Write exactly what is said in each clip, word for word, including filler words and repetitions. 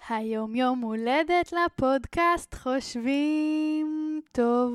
היום יום הולדת לפודקאסט חושבים טוב.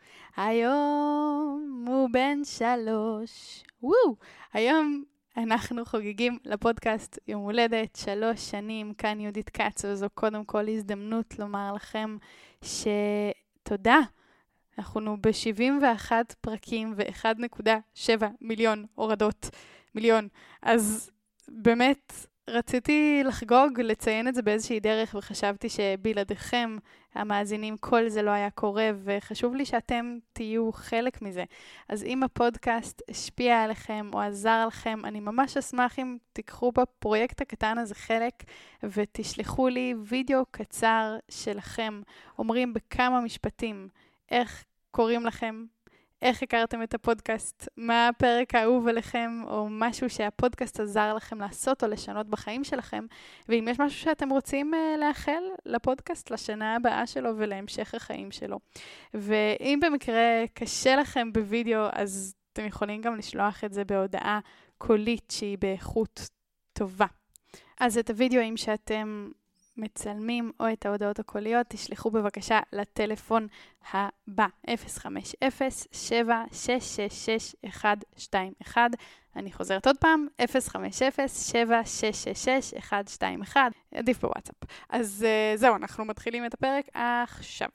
היום הוא בן שלוש. וואו! היום אנחנו חוגגים לפודקאסט יום הולדת שלוש שנים. כאן יהודית קץ, וזו קודם כל הזדמנות לומר לכם שתודה. אנחנו ב-שבעים ואחד פרקים ו-אחד נקודה שבע מיליון הורדות. מיליון. אז באמת רציתי לחגוג, לציין את זה באיזושהי דרך, וחשבתי שבלעדיכם, המאזינים, כל זה לא היה קורה, וחשוב לי שאתם תהיו חלק מזה. אז אם הפודקאסט השפיע עליכם או עזר לכם, אני ממש אשמח אם תיקחו בפרויקט הקטן הזה חלק, ותשלחו לי וידאו קצר שלכם, אומרים בכמה משפטים איך קוראים לכם, איך הכרתם את הפודקאסט, מה הפרק האהוב עליכם, או משהו שהפודקאסט עזר לכם לעשות או לשנות בחיים שלכם, ואם יש משהו שאתם רוצים uh, לאחל לפודקאסט לשנה הבאה שלו ולהמשך החיים שלו. ואם במקרה קשה לכם בווידאו, אז אתם יכולים גם לשלוח את זה בהודעה קולית שהיא באיכות טובה. אז את הווידאוים שאתם מצלמים או את ההודעות הקוליות, תשלחו בבקשה לטלפון הבא, אפס חמש אפס שבע שש שש שש אחת שתיים אחת. אני חוזרת עוד פעם, אפס חמש אפס שבע שש שש שש אחת שתיים אחת. עדיף בוואטסאפ. אז uh, זהו, אנחנו מתחילים את הפרק עכשיו.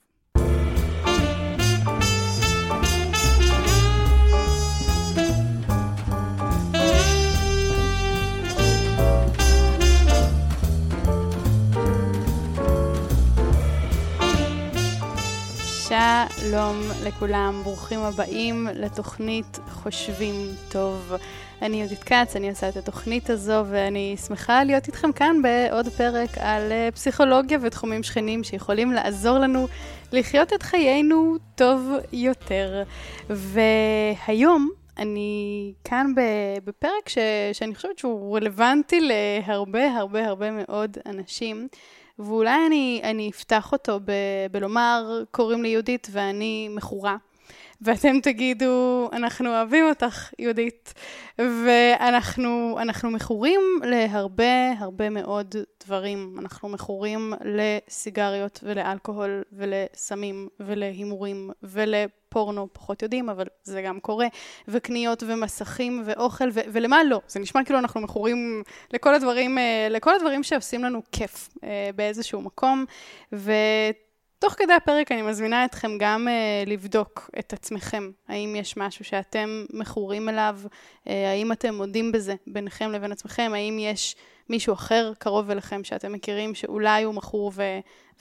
שלום לכולם, ברוכים הבאים לתוכנית חושבים טוב. אני יהודית קץ, אני עושה את התוכנית הזו, ואני שמחה להיות איתכם כאן בעוד פרק על פסיכולוגיה ותחומים שכנים שיכולים לעזור לנו לחיות את חיינו טוב יותר. והיום אני כאן בפרק ש... שאני חושבת שהוא רלוונטי להרבה הרבה הרבה מאוד אנשים, ואולי אני, אני אפתח אותו ב, בלומר, קוראים לי יהודית ואני מכורה. ואתם תגידו, אנחנו אוהבים אותך, יהודית. ואנחנו אנחנו מכורים להרבה הרבה מאוד דברים. אנחנו מכורים לסיגריות ולאלכוהול ולסמים ולהימורים ולפורנו, פחות יודעים, אבל זה גם קורה. וקניות ומסכים ואוכל ו- ולמה לא. זה נשמע כאילו אנחנו מכורים לכל הדברים, לכל הדברים שעושים לנו כיף באיזשהו מקום. ו... תוך כדי הפרק אני מזמינה אתכם גם uh, לבדוק את עצמכם, האם יש משהו שאתם מכורים אליו, uh, האם אתם מודים בזה ביניכם לבין עצמכם, האם יש מישהו אחר קרוב אליכם שאתם מכירים שאולי הוא מכור ו-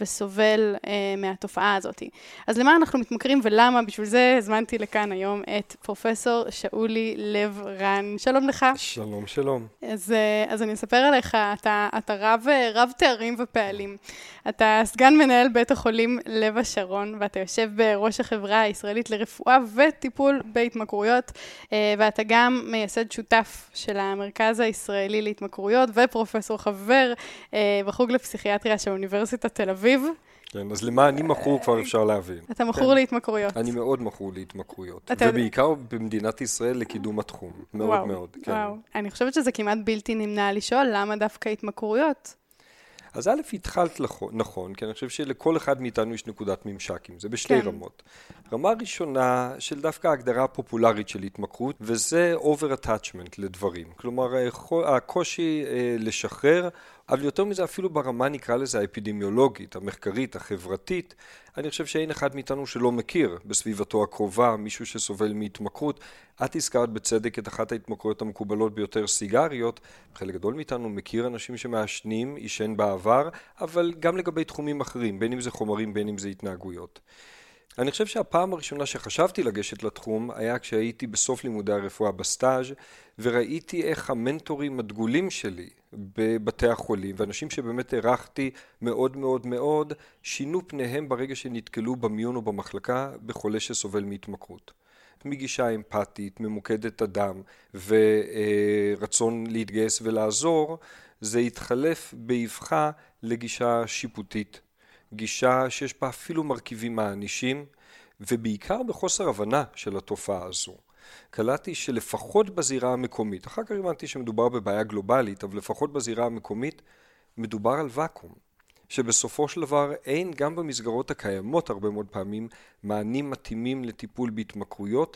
וסובל uh, מהתופעה הזאת. אז למה אנחנו מתמכרים ולמה? בשביל זה הזמנתי לכאן היום את פרופסור שאולי לב-רן. שלום לך. שלום, שלום. אז, אז אני אספר עליך, אתה, אתה רב, רב תארים ופעלים. אתה סגן מנהל בית החולים לב השרון, ואתה יושב בראש החברה הישראלית לרפואה וטיפול בהתמכרויות, ואתה גם מייסד שותף של המרכז הישראלי להתמכרויות, ופרופסור חבר בחוג לפסיכיאטריה של אוניברסיטת תל אביב. כן, אז למה אני מכור כבר אפשר להבין. אתה מכור להתמכרויות. אני מאוד מכור להתמכרויות. ובעיקר במדינת ישראל לקידום התחום. מאוד מאוד. וואו. אני חושבת שזה כמעט בלתי נמנע לשאול למה דווקא התמכרויות. אז א', התחלת נכון, כי אני חושב שלכל אחד מאיתנו יש נקודת ממשק עם זה, בשתי רמות. רמה ראשונה של דווקא ההגדרה הפופולרית של התמכרות, וזה over-attachment לדברים. כלומר, הקושי לשחרר, אבל יותר מזה אפילו ברמה נקרא לזה האפידמיולוגית, המחקרית, החברתית, אני חושב שאין אחד מאיתנו שלא מכיר בסביבתו הקרובה, מישהו שסובל מהתמכרות. את הזכרת בצדק את אחת ההתמכרויות המקובלות ביותר, סיגריות. חלק גדול מאיתנו מכיר אנשים שמעשנים, ישן בעבר, אבל גם לגבי תחומים אחרים, בין אם זה חומרים, בין אם זה התנהגויות. אני חושב שהפעם הראשונה שחשבתי לגשת לתחום היה כשהייתי בסוף לימודי הרפואה בסטאז' וראיתי איך המנטורים הדגולים שלי בבתי החולים, ואנשים שבאמת ערכתי מאוד מאוד מאוד, שינו פניהם ברגע שנתקלו במיון או במחלקה בחולה שסובל מהתמכרות. מגישה אמפתית, ממוקדת אדם ורצון להתגייס ולעזור, זה התחלף באבחה לגישה שיפוטית. גישה שיש בה אפילו מרכיבים מענישים, ובעיקר בחוסר הבנה של התופעה הזו. קלטתי שלפחות בזירה המקומית, אחר כך הבנתי שמדובר בבעיה גלובלית, אבל לפחות בזירה המקומית מדובר על ואקום. שבסופו של דבר אין גם במסגרות הקיימות הרבה מאוד פעמים מענים מתאימים לטיפול בהתמכרויות,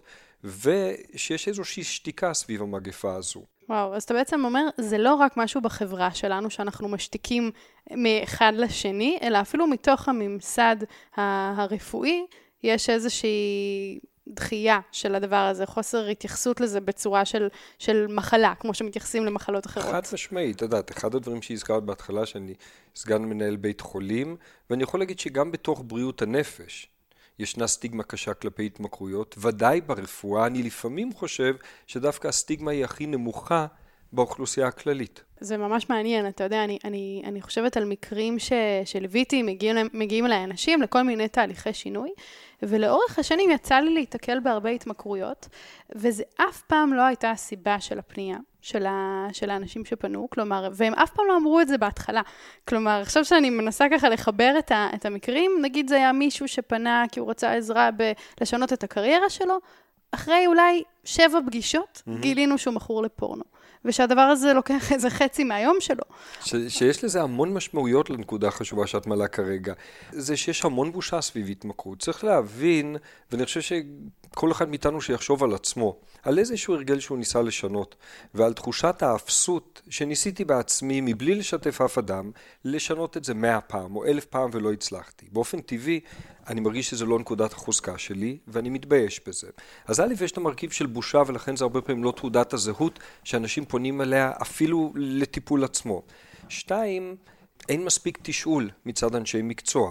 ושיש איזושהי שתיקה סביב המגפה הזו. וואו, אז אתה בעצם אומר, זה לא רק משהו בחברה שלנו שאנחנו משתיקים מאחד לשני, אלא אפילו מתוך הממסד הרפואי, יש איזושהי דחייה של הדבר הזה, חוסר התייחסות לזה בצורה של, של מחלה, כמו שמתייחסים למחלות אחרות. חד משמעית, אתה יודעת, אחד הדברים שהזכרת בהתחלה, שאני סגן מנהל בית חולים, ואני יכול להגיד שגם בתוך בריאות הנפש, ישנה סטיגמה קשה כלפי התמכרויות, ודאי ברפואה, אני לפעמים חושב שדווקא הסטיגמה היא הכי נמוכה באוכלוסייה הכללית. זה ממש מעניין, אתה יודע, אני, אני, אני חושבת על מקרים ש, שלוויתי, מגיעים, מגיעים אליי אנשים לכל מיני תהליכי שינוי, ולאורך השנים יצא לי להתקל בהרבה התמכרויות, וזה אף פעם לא הייתה הסיבה של הפנייה, של, ה, של האנשים שפנו, כלומר, והם אף פעם לא אמרו את זה בהתחלה. כלומר, עכשיו שאני מנסה ככה לחבר את, ה, את המקרים, נגיד זה היה מישהו שפנה כי הוא רצה עזרה בלשנות את הקריירה שלו, אחרי אולי שבע פגישות, mm-hmm. גילינו שהוא מכור לפורנו. ושהדבר הזה לוקח איזה חצי מהיום שלו. ש- שיש לזה המון משמעויות לנקודה חשובה שאת מעלה כרגע. זה שיש המון בושה סביב התמכרות. צריך להבין, ואני חושב שכל אחד מאיתנו שיחשוב על עצמו, על איזשהו הרגל שהוא ניסה לשנות, ועל תחושת האפסות שניסיתי בעצמי, מבלי לשתף אף אדם, לשנות את זה מאה פעם או אלף פעם ולא הצלחתי. באופן טבעי, אני מרגיש שזה לא נקודת החוזקה שלי, ואני מתבייש בזה. אז א', יש את המרכיב של בושה, ולכן זה הרבה פעמים לא תעודת הזהות, שאנשים פונים אליה אפילו לטיפול עצמו. שתיים, אין מספיק תשאול מצד אנשי מקצוע.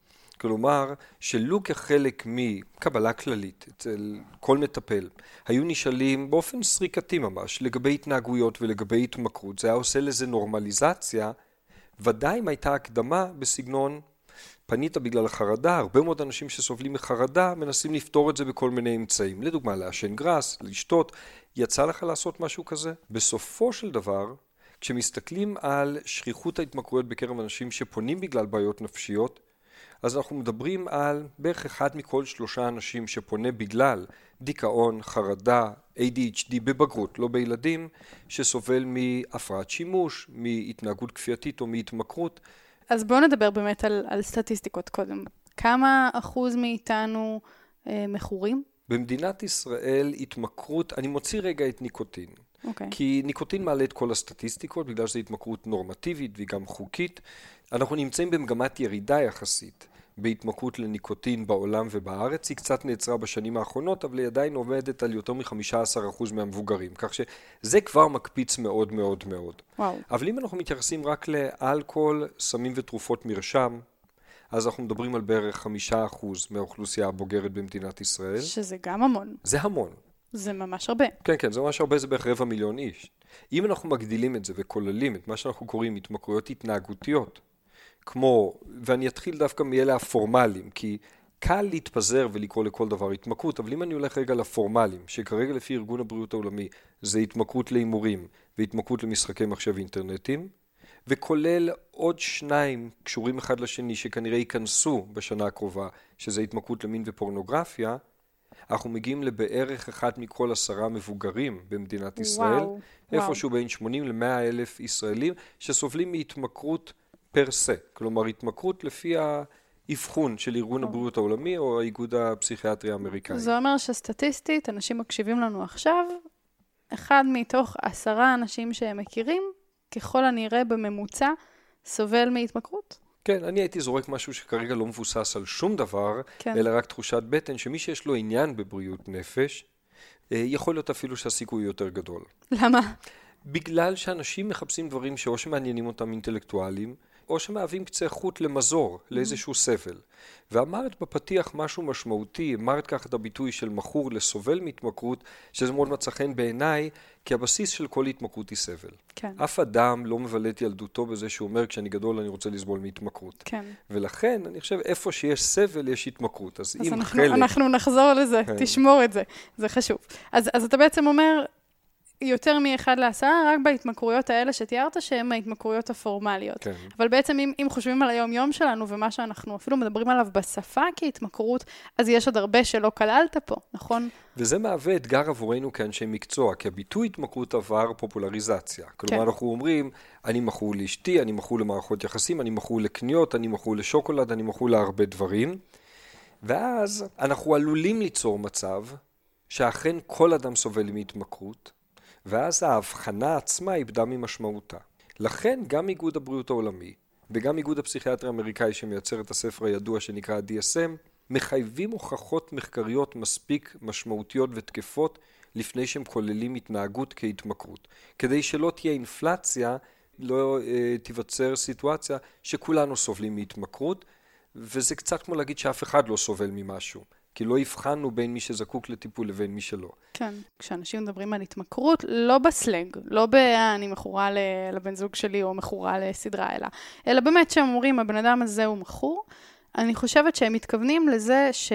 כלומר, שלו כחלק מקבלה כללית אצל כל מטפל, היו נשאלים באופן סריקתי ממש, לגבי התנהגויות ולגבי התמכרות, זה היה עושה לזה נורמליזציה, ודאי אם הייתה הקדמה בסגנון, פנית בגלל החרדה, הרבה מאוד אנשים שסובלים מחרדה מנסים לפתור את זה בכל מיני אמצעים. לדוגמה, לעשן גראס, לשתות. יצא לך לעשות משהו כזה? בסופו של דבר, כשמסתכלים על שכיחות ההתמכרויות בקרב אנשים שפונים בגלל בעיות נפשיות, אז אנחנו מדברים על בערך אחד מכל שלושה אנשים שפונה בגלל דיכאון, חרדה, איי די אייץ' די בבגרות, לא בילדים, שסובל מהפרעת שימוש, מהתנהגות כפייתית או מהתמכרות. אז בואו נדבר באמת על, על סטטיסטיקות קודם. כמה אחוז מאיתנו אה, מכורים? במדינת ישראל התמכרות, אני מוציא רגע את ניקוטין. Okay. כי ניקוטין מעלה את כל הסטטיסטיקות, בגלל שזו התמכרות נורמטיבית והיא גם חוקית. אנחנו נמצאים במגמת ירידה יחסית בהתמכרות לניקוטין בעולם ובארץ. היא קצת נעצרה בשנים האחרונות, אבל היא עדיין עומדת על יותר מ-חמישה עשר אחוז מהמבוגרים. כך שזה כבר מקפיץ מאוד מאוד מאוד. וואו. אבל אם אנחנו מתייחסים רק לאלכוהול, סמים ותרופות מרשם, אז אנחנו מדברים על בערך חמישה אחוז מהאוכלוסייה הבוגרת במדינת ישראל. שזה גם המון. זה המון. זה ממש הרבה. כן, כן, זה ממש הרבה, זה בערך רבע מיליון איש. אם אנחנו מגדילים את זה וכוללים את מה שאנחנו קוראים התמכרויות התנהגותיות, כמו, ואני אתחיל דווקא מאלה הפורמליים, כי קל להתפזר ולקרוא לכל דבר התמכרות, אבל אם אני הולך רגע לפורמליים, שכרגע לפי ארגון הבריאות העולמי, זה התמכרות להימורים והתמכרות למשחקי מחשב אינטרנטיים, וכולל עוד שניים קשורים אחד לשני שכנראה ייכנסו בשנה הקרובה, שזה התמכרות למין ופורנוגרפיה, אנחנו מגיעים לבערך אחד מכל עשרה מבוגרים במדינת ישראל, וואו, איפשהו וואו. בין שמונים למאה אלף ישראלים שסובלים מהתמכרות פר סה, כלומר התמכרות לפי האבחון של ארגון וואו. הבריאות העולמי או האיגוד הפסיכיאטרי האמריקאי. זה אומר שסטטיסטית, אנשים מקשיבים לנו עכשיו, אחד מתוך עשרה אנשים שהם מכירים, ככל הנראה בממוצע, סובל מהתמכרות. כן, אני הייתי זורק משהו שכרגע לא מבוסס על שום דבר, כן. אלא רק תחושת בטן, שמי שיש לו עניין בבריאות נפש, יכול להיות אפילו שהסיכוי יותר גדול. למה? בגלל שאנשים מחפשים דברים שאו שמעניינים אותם אינטלקטואלים, או שמהווים קצה חוט למזור, לאיזשהו סבל. ואמרת בפתיח משהו משמעותי, אמרת כך את הביטוי של מכור לסובל מהתמכרות, שזה מאוד מצא חן בעיניי, כי הבסיס של כל התמכרות היא סבל. כן. אף אדם לא מבלה את ילדותו בזה שהוא אומר, כשאני גדול אני רוצה לסבול מהתמכרות. כן. ולכן, אני חושב, איפה שיש סבל יש התמכרות. אז, אז אם אנחנו, חלק... אנחנו נחזור לזה, כן. תשמור את זה, זה חשוב. אז, אז אתה בעצם אומר, יותר מאחד לעשרה, רק בהתמכרויות האלה שתיארת, שהן ההתמכרויות הפורמליות. כן. אבל בעצם אם, אם חושבים על היום-יום שלנו, ומה שאנחנו אפילו מדברים עליו בשפה כהתמכרות, אז יש עוד הרבה שלא כללת פה, נכון? וזה מהווה אתגר עבורנו כאנשי מקצוע, כי הביטוי התמכרות עבר פופולריזציה. כלומר, כן. אנחנו אומרים, אני מכור לאשתי, אני מכור למערכות יחסים, אני מכור לקניות, אני מכור לשוקולד, אני מכור להרבה דברים. ואז אנחנו עלולים ליצור מצב שאכן כל אדם סובל מהתמכרות, ואז ההבחנה עצמה איבדה ממשמעותה. לכן גם איגוד הבריאות העולמי, וגם איגוד הפסיכיאטריה האמריקאי שמייצר את הספר הידוע שנקרא די אס אם, מחייבים הוכחות מחקריות מספיק משמעותיות ותקפות לפני שהם כוללים התנהגות כהתמכרות. כדי שלא תהיה אינפלציה, לא אה, תיווצר סיטואציה שכולנו סובלים מהתמכרות, וזה קצת כמו להגיד שאף אחד לא סובל ממשהו. כי לא הבחנו בין מי שזקוק לטיפול לבין מי שלא. כן, כשאנשים מדברים על התמכרות, לא בסלנג, לא ב- אני מכורה לבן זוג שלי או מכורה לסדרה, אלא, אלא באמת שהם אומרים, הבן אדם הזה הוא מכור, אני חושבת שהם מתכוונים לזה ש...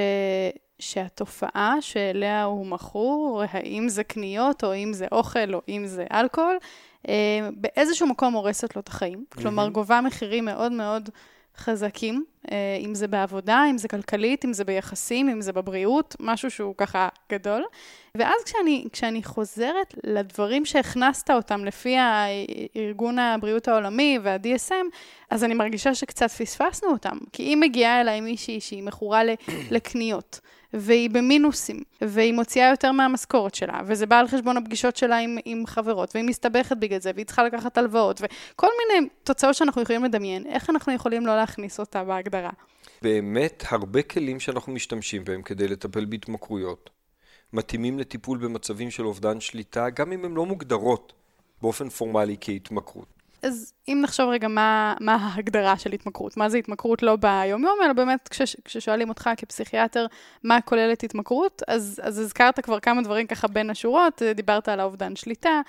שהתופעה שאליה הוא מכור, האם זה קניות, או אם זה אוכל, או אם זה אלכוהול, באיזשהו מקום הורסת לו את החיים. כלומר, גובה מחירים מאוד מאוד חזקים, אם זה בעבודה, אם זה כלכלית, אם זה ביחסים, אם זה בבריאות, משהו שהוא ככה גדול. ואז כשאני, כשאני חוזרת לדברים שהכנסת אותם לפי הארגון הבריאות העולמי וה-די אס אם, אז אני מרגישה שקצת פספסנו אותם. כי היא מגיעה אליי מישהי שהיא מכורה לקניות, והיא במינוסים, והיא מוציאה יותר מהמשכורת שלה, וזה בא על חשבון הפגישות שלה עם, עם חברות, והיא מסתבכת בגלל זה, והיא צריכה לקחת הלוואות, וכל מיני תוצאות שאנחנו יכולים לדמיין, איך אנחנו יכולים לא להכניס אותה בהגדרה? באמת, הרבה כלים שאנחנו משתמשים בהם כדי לטפל בהתמכרויות, מתאימים לטיפול במצבים של אובדן שליטה, גם אם הן לא מוגדרות באופן פורמלי כהתמכרות. אז אם נחשוב רגע מה, מה ההגדרה של התמכרות, מה זה התמכרות לא ביום-יום, אלא באמת כש, כששואלים אותך כפסיכיאטר מה כוללת התמכרות, אז, אז הזכרת כבר כמה דברים ככה בין השורות, דיברת על האובדן שליטה,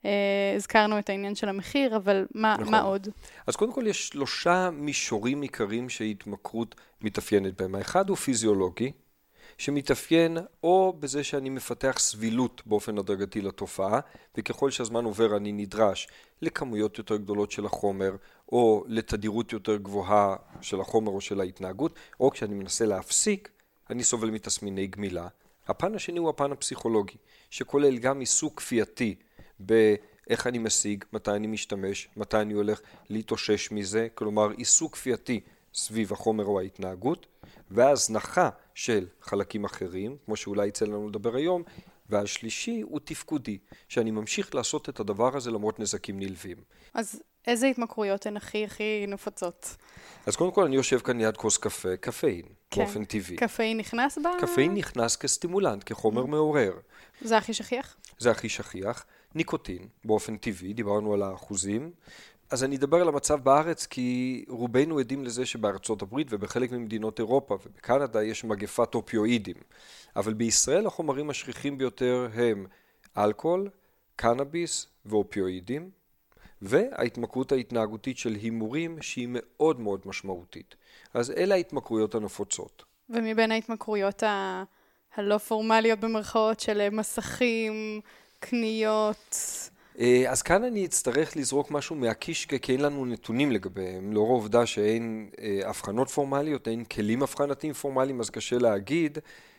הזכרנו את העניין של המחיר, אבל מה, נכון. מה עוד? אז קודם כל יש שלושה מישורים עיקריים שהתמכרות מתאפיינת בהם. האחד הוא פיזיולוגי, שמתאפיין או בזה שאני מפתח סבילות באופן הדרגתי לתופעה, וככל שהזמן עובר אני נדרש לכמויות יותר גדולות של החומר, או לתדירות יותר גבוהה של החומר או של ההתנהגות, או כשאני מנסה להפסיק, אני סובל מתסמיני גמילה. הפן השני הוא הפן הפסיכולוגי, שכולל גם עיסוק כפייתי באיך אני משיג, מתי אני משתמש, מתי אני הולך להתאושש מזה, כלומר עיסוק כפייתי סביב החומר או ההתנהגות, והזנחה של חלקים אחרים, כמו שאולי יצא לנו לדבר היום, והשלישי הוא תפקודי, שאני ממשיך לעשות את הדבר הזה למרות נזקים נלווים. אז איזה התמכרויות הן הכי הכי נפוצות? אז קודם כל אני יושב כאן ליד כוס קפה, קפאין, כן. באופן טבעי. קפאין נכנס בה? קפאין נכנס כסטימולנט, כחומר מעורר. זה הכי שכיח? זה הכי שכיח. ניקוטין, באופן טבעי, דיברנו על האחוזים. אז אני אדבר על המצב בארץ, כי רובנו עדים לזה שבארצות הברית ובחלק ממדינות אירופה ובקנדה יש מגפת אופיואידים. אבל בישראל החומרים השכיחים ביותר הם אלכוהול, קנאביס ואופיואידים, וההתמכרות ההתנהגותית של הימורים שהיא מאוד מאוד משמעותית. אז אלה ההתמכרויות הנפוצות. ומבין ההתמכרויות ה... הלא פורמליות במרכאות של מסכים, קניות... אז כאן אני אצטרך לזרוק משהו מהקיש, כי אין לנו נתונים לגביהם. לאור העובדה שאין הבחנות פורמליות, אין כלים הבחנתיים פורמליים, אז קשה להגיד.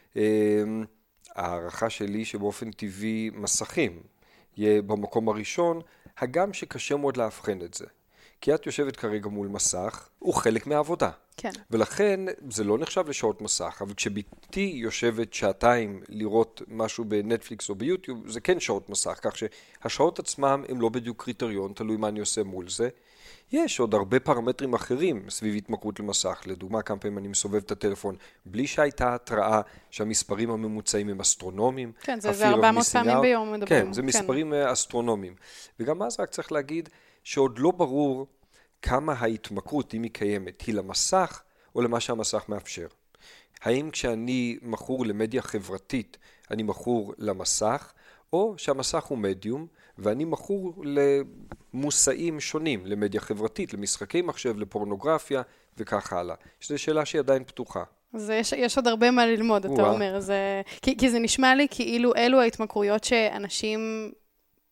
הערכה שלי שבאופן טבעי מסכים יהיה במקום הראשון, הגם שקשה מאוד להבחן את זה. כי את יושבת כרגע מול מסך, הוא חלק מהעבודה. כן. ולכן זה לא נחשב לשעות מסך, אבל כשביתי יושבת שעתיים לראות משהו בנטפליקס או ביוטיוב, זה כן שעות מסך, כך שהשעות עצמם הם לא בדיוק קריטריון, תלוי מה אני עושה מול זה. יש עוד הרבה פרמטרים אחרים סביב התמכרות למסך, לדוגמה כמה פעמים אני מסובב את הטלפון, בלי שהייתה התראה שהמספרים הממוצעים הם אסטרונומיים. כן, זה, זה ארבע מאות פעמים ביום מדברים. כן, זה מספרים כן. אסטרונומיים. וגם אז רק צריך להגיד שעוד לא ברור כמה ההתמכרות, אם היא קיימת, היא למסך או למה שהמסך מאפשר. האם כשאני מכור למדיה חברתית, אני מכור למסך, או שהמסך הוא מדיום, ואני מכור למושאים שונים, למדיה חברתית, למשחקי מחשב, לפורנוגרפיה וכך הלאה. שזו שאלה שהיא עדיין פתוחה. אז יש, יש עוד הרבה מה ללמוד, אתה אומר. זה... כי, כי זה נשמע לי כאילו אלו ההתמכרויות שאנשים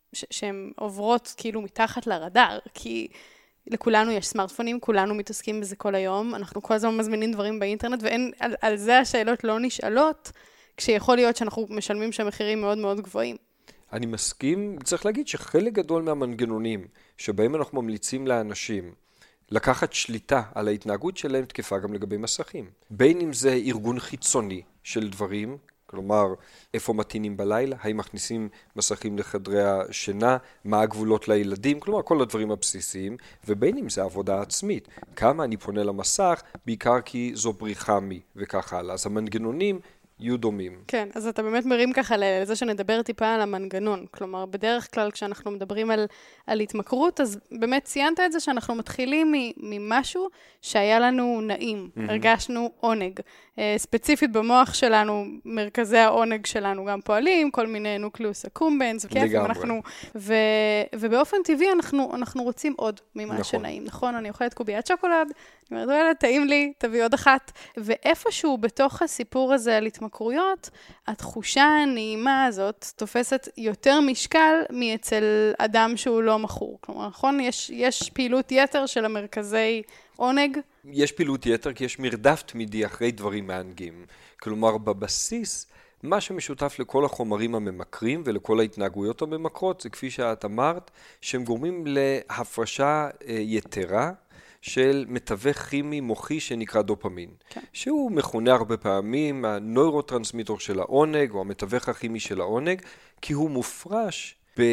שהן עוברות כאילו מתחת לרדאר, כי לכולנו יש סמארטפונים, כולנו מתעסקים בזה כל היום, אנחנו כל הזמן מזמינים דברים באינטרנט, ואין, על, על זה השאלות לא נשאלות, כשיכול להיות שאנחנו משלמים שם מחירים מאוד מאוד גבוהים. אני מסכים, צריך להגיד שחלק גדול מהמנגנונים שבהם אנחנו ממליצים לאנשים לקחת שליטה על ההתנהגות שלהם תקפה גם לגבי מסכים. בין אם זה ארגון חיצוני של דברים, כלומר, איפה מתאינים בלילה, האם מכניסים מסכים לחדרי השינה, מה הגבולות לילדים, כלומר, כל הדברים הבסיסיים, ובין אם זה עבודה עצמית. כמה אני פונה למסך, בעיקר כי זו בריחה מי, וכך הלאה. אז המנגנונים יהיו דומים. כן, אז אתה באמת מרים ככה לזה שנדבר טיפה על המנגנון. כלומר, בדרך כלל כשאנחנו מדברים על, על התמכרות, אז באמת ציינת את זה שאנחנו מתחילים ממשהו שהיה לנו נעים. Mm-hmm. הרגשנו עונג. ספציפית במוח שלנו, מרכזי העונג שלנו גם פועלים, כל מיני נוקלוס אקומבנס, וכיף, אנחנו, ו, ובאופן טבעי אנחנו, אנחנו רוצים עוד ממה נכון. שנעים. נכון, אני אוכלת קוביית שוקולד, אני אומרת, וואלה, טעים לי, תביא עוד אחת. ואיפשהו בתוך הסיפור הזה על התמכרויות, התחושה הנעימה הזאת תופסת יותר משקל מאצל אדם שהוא לא מכור. כלומר, נכון? יש, יש פעילות יתר של המרכזי עונג? יש פעילות יתר כי יש מרדף תמידי אחרי דברים מענגים. כלומר, בבסיס, מה שמשותף לכל החומרים הממכרים ולכל ההתנהגויות הממכרות, זה כפי שאת אמרת, שהם גורמים להפרשה יתרה, של מתווך כימי מוחי שנקרא דופמין, כן. שהוא מכונה הרבה פעמים הנוירוטרנסמיטור של העונג, או המתווך הכימי של העונג, כי הוא מופרש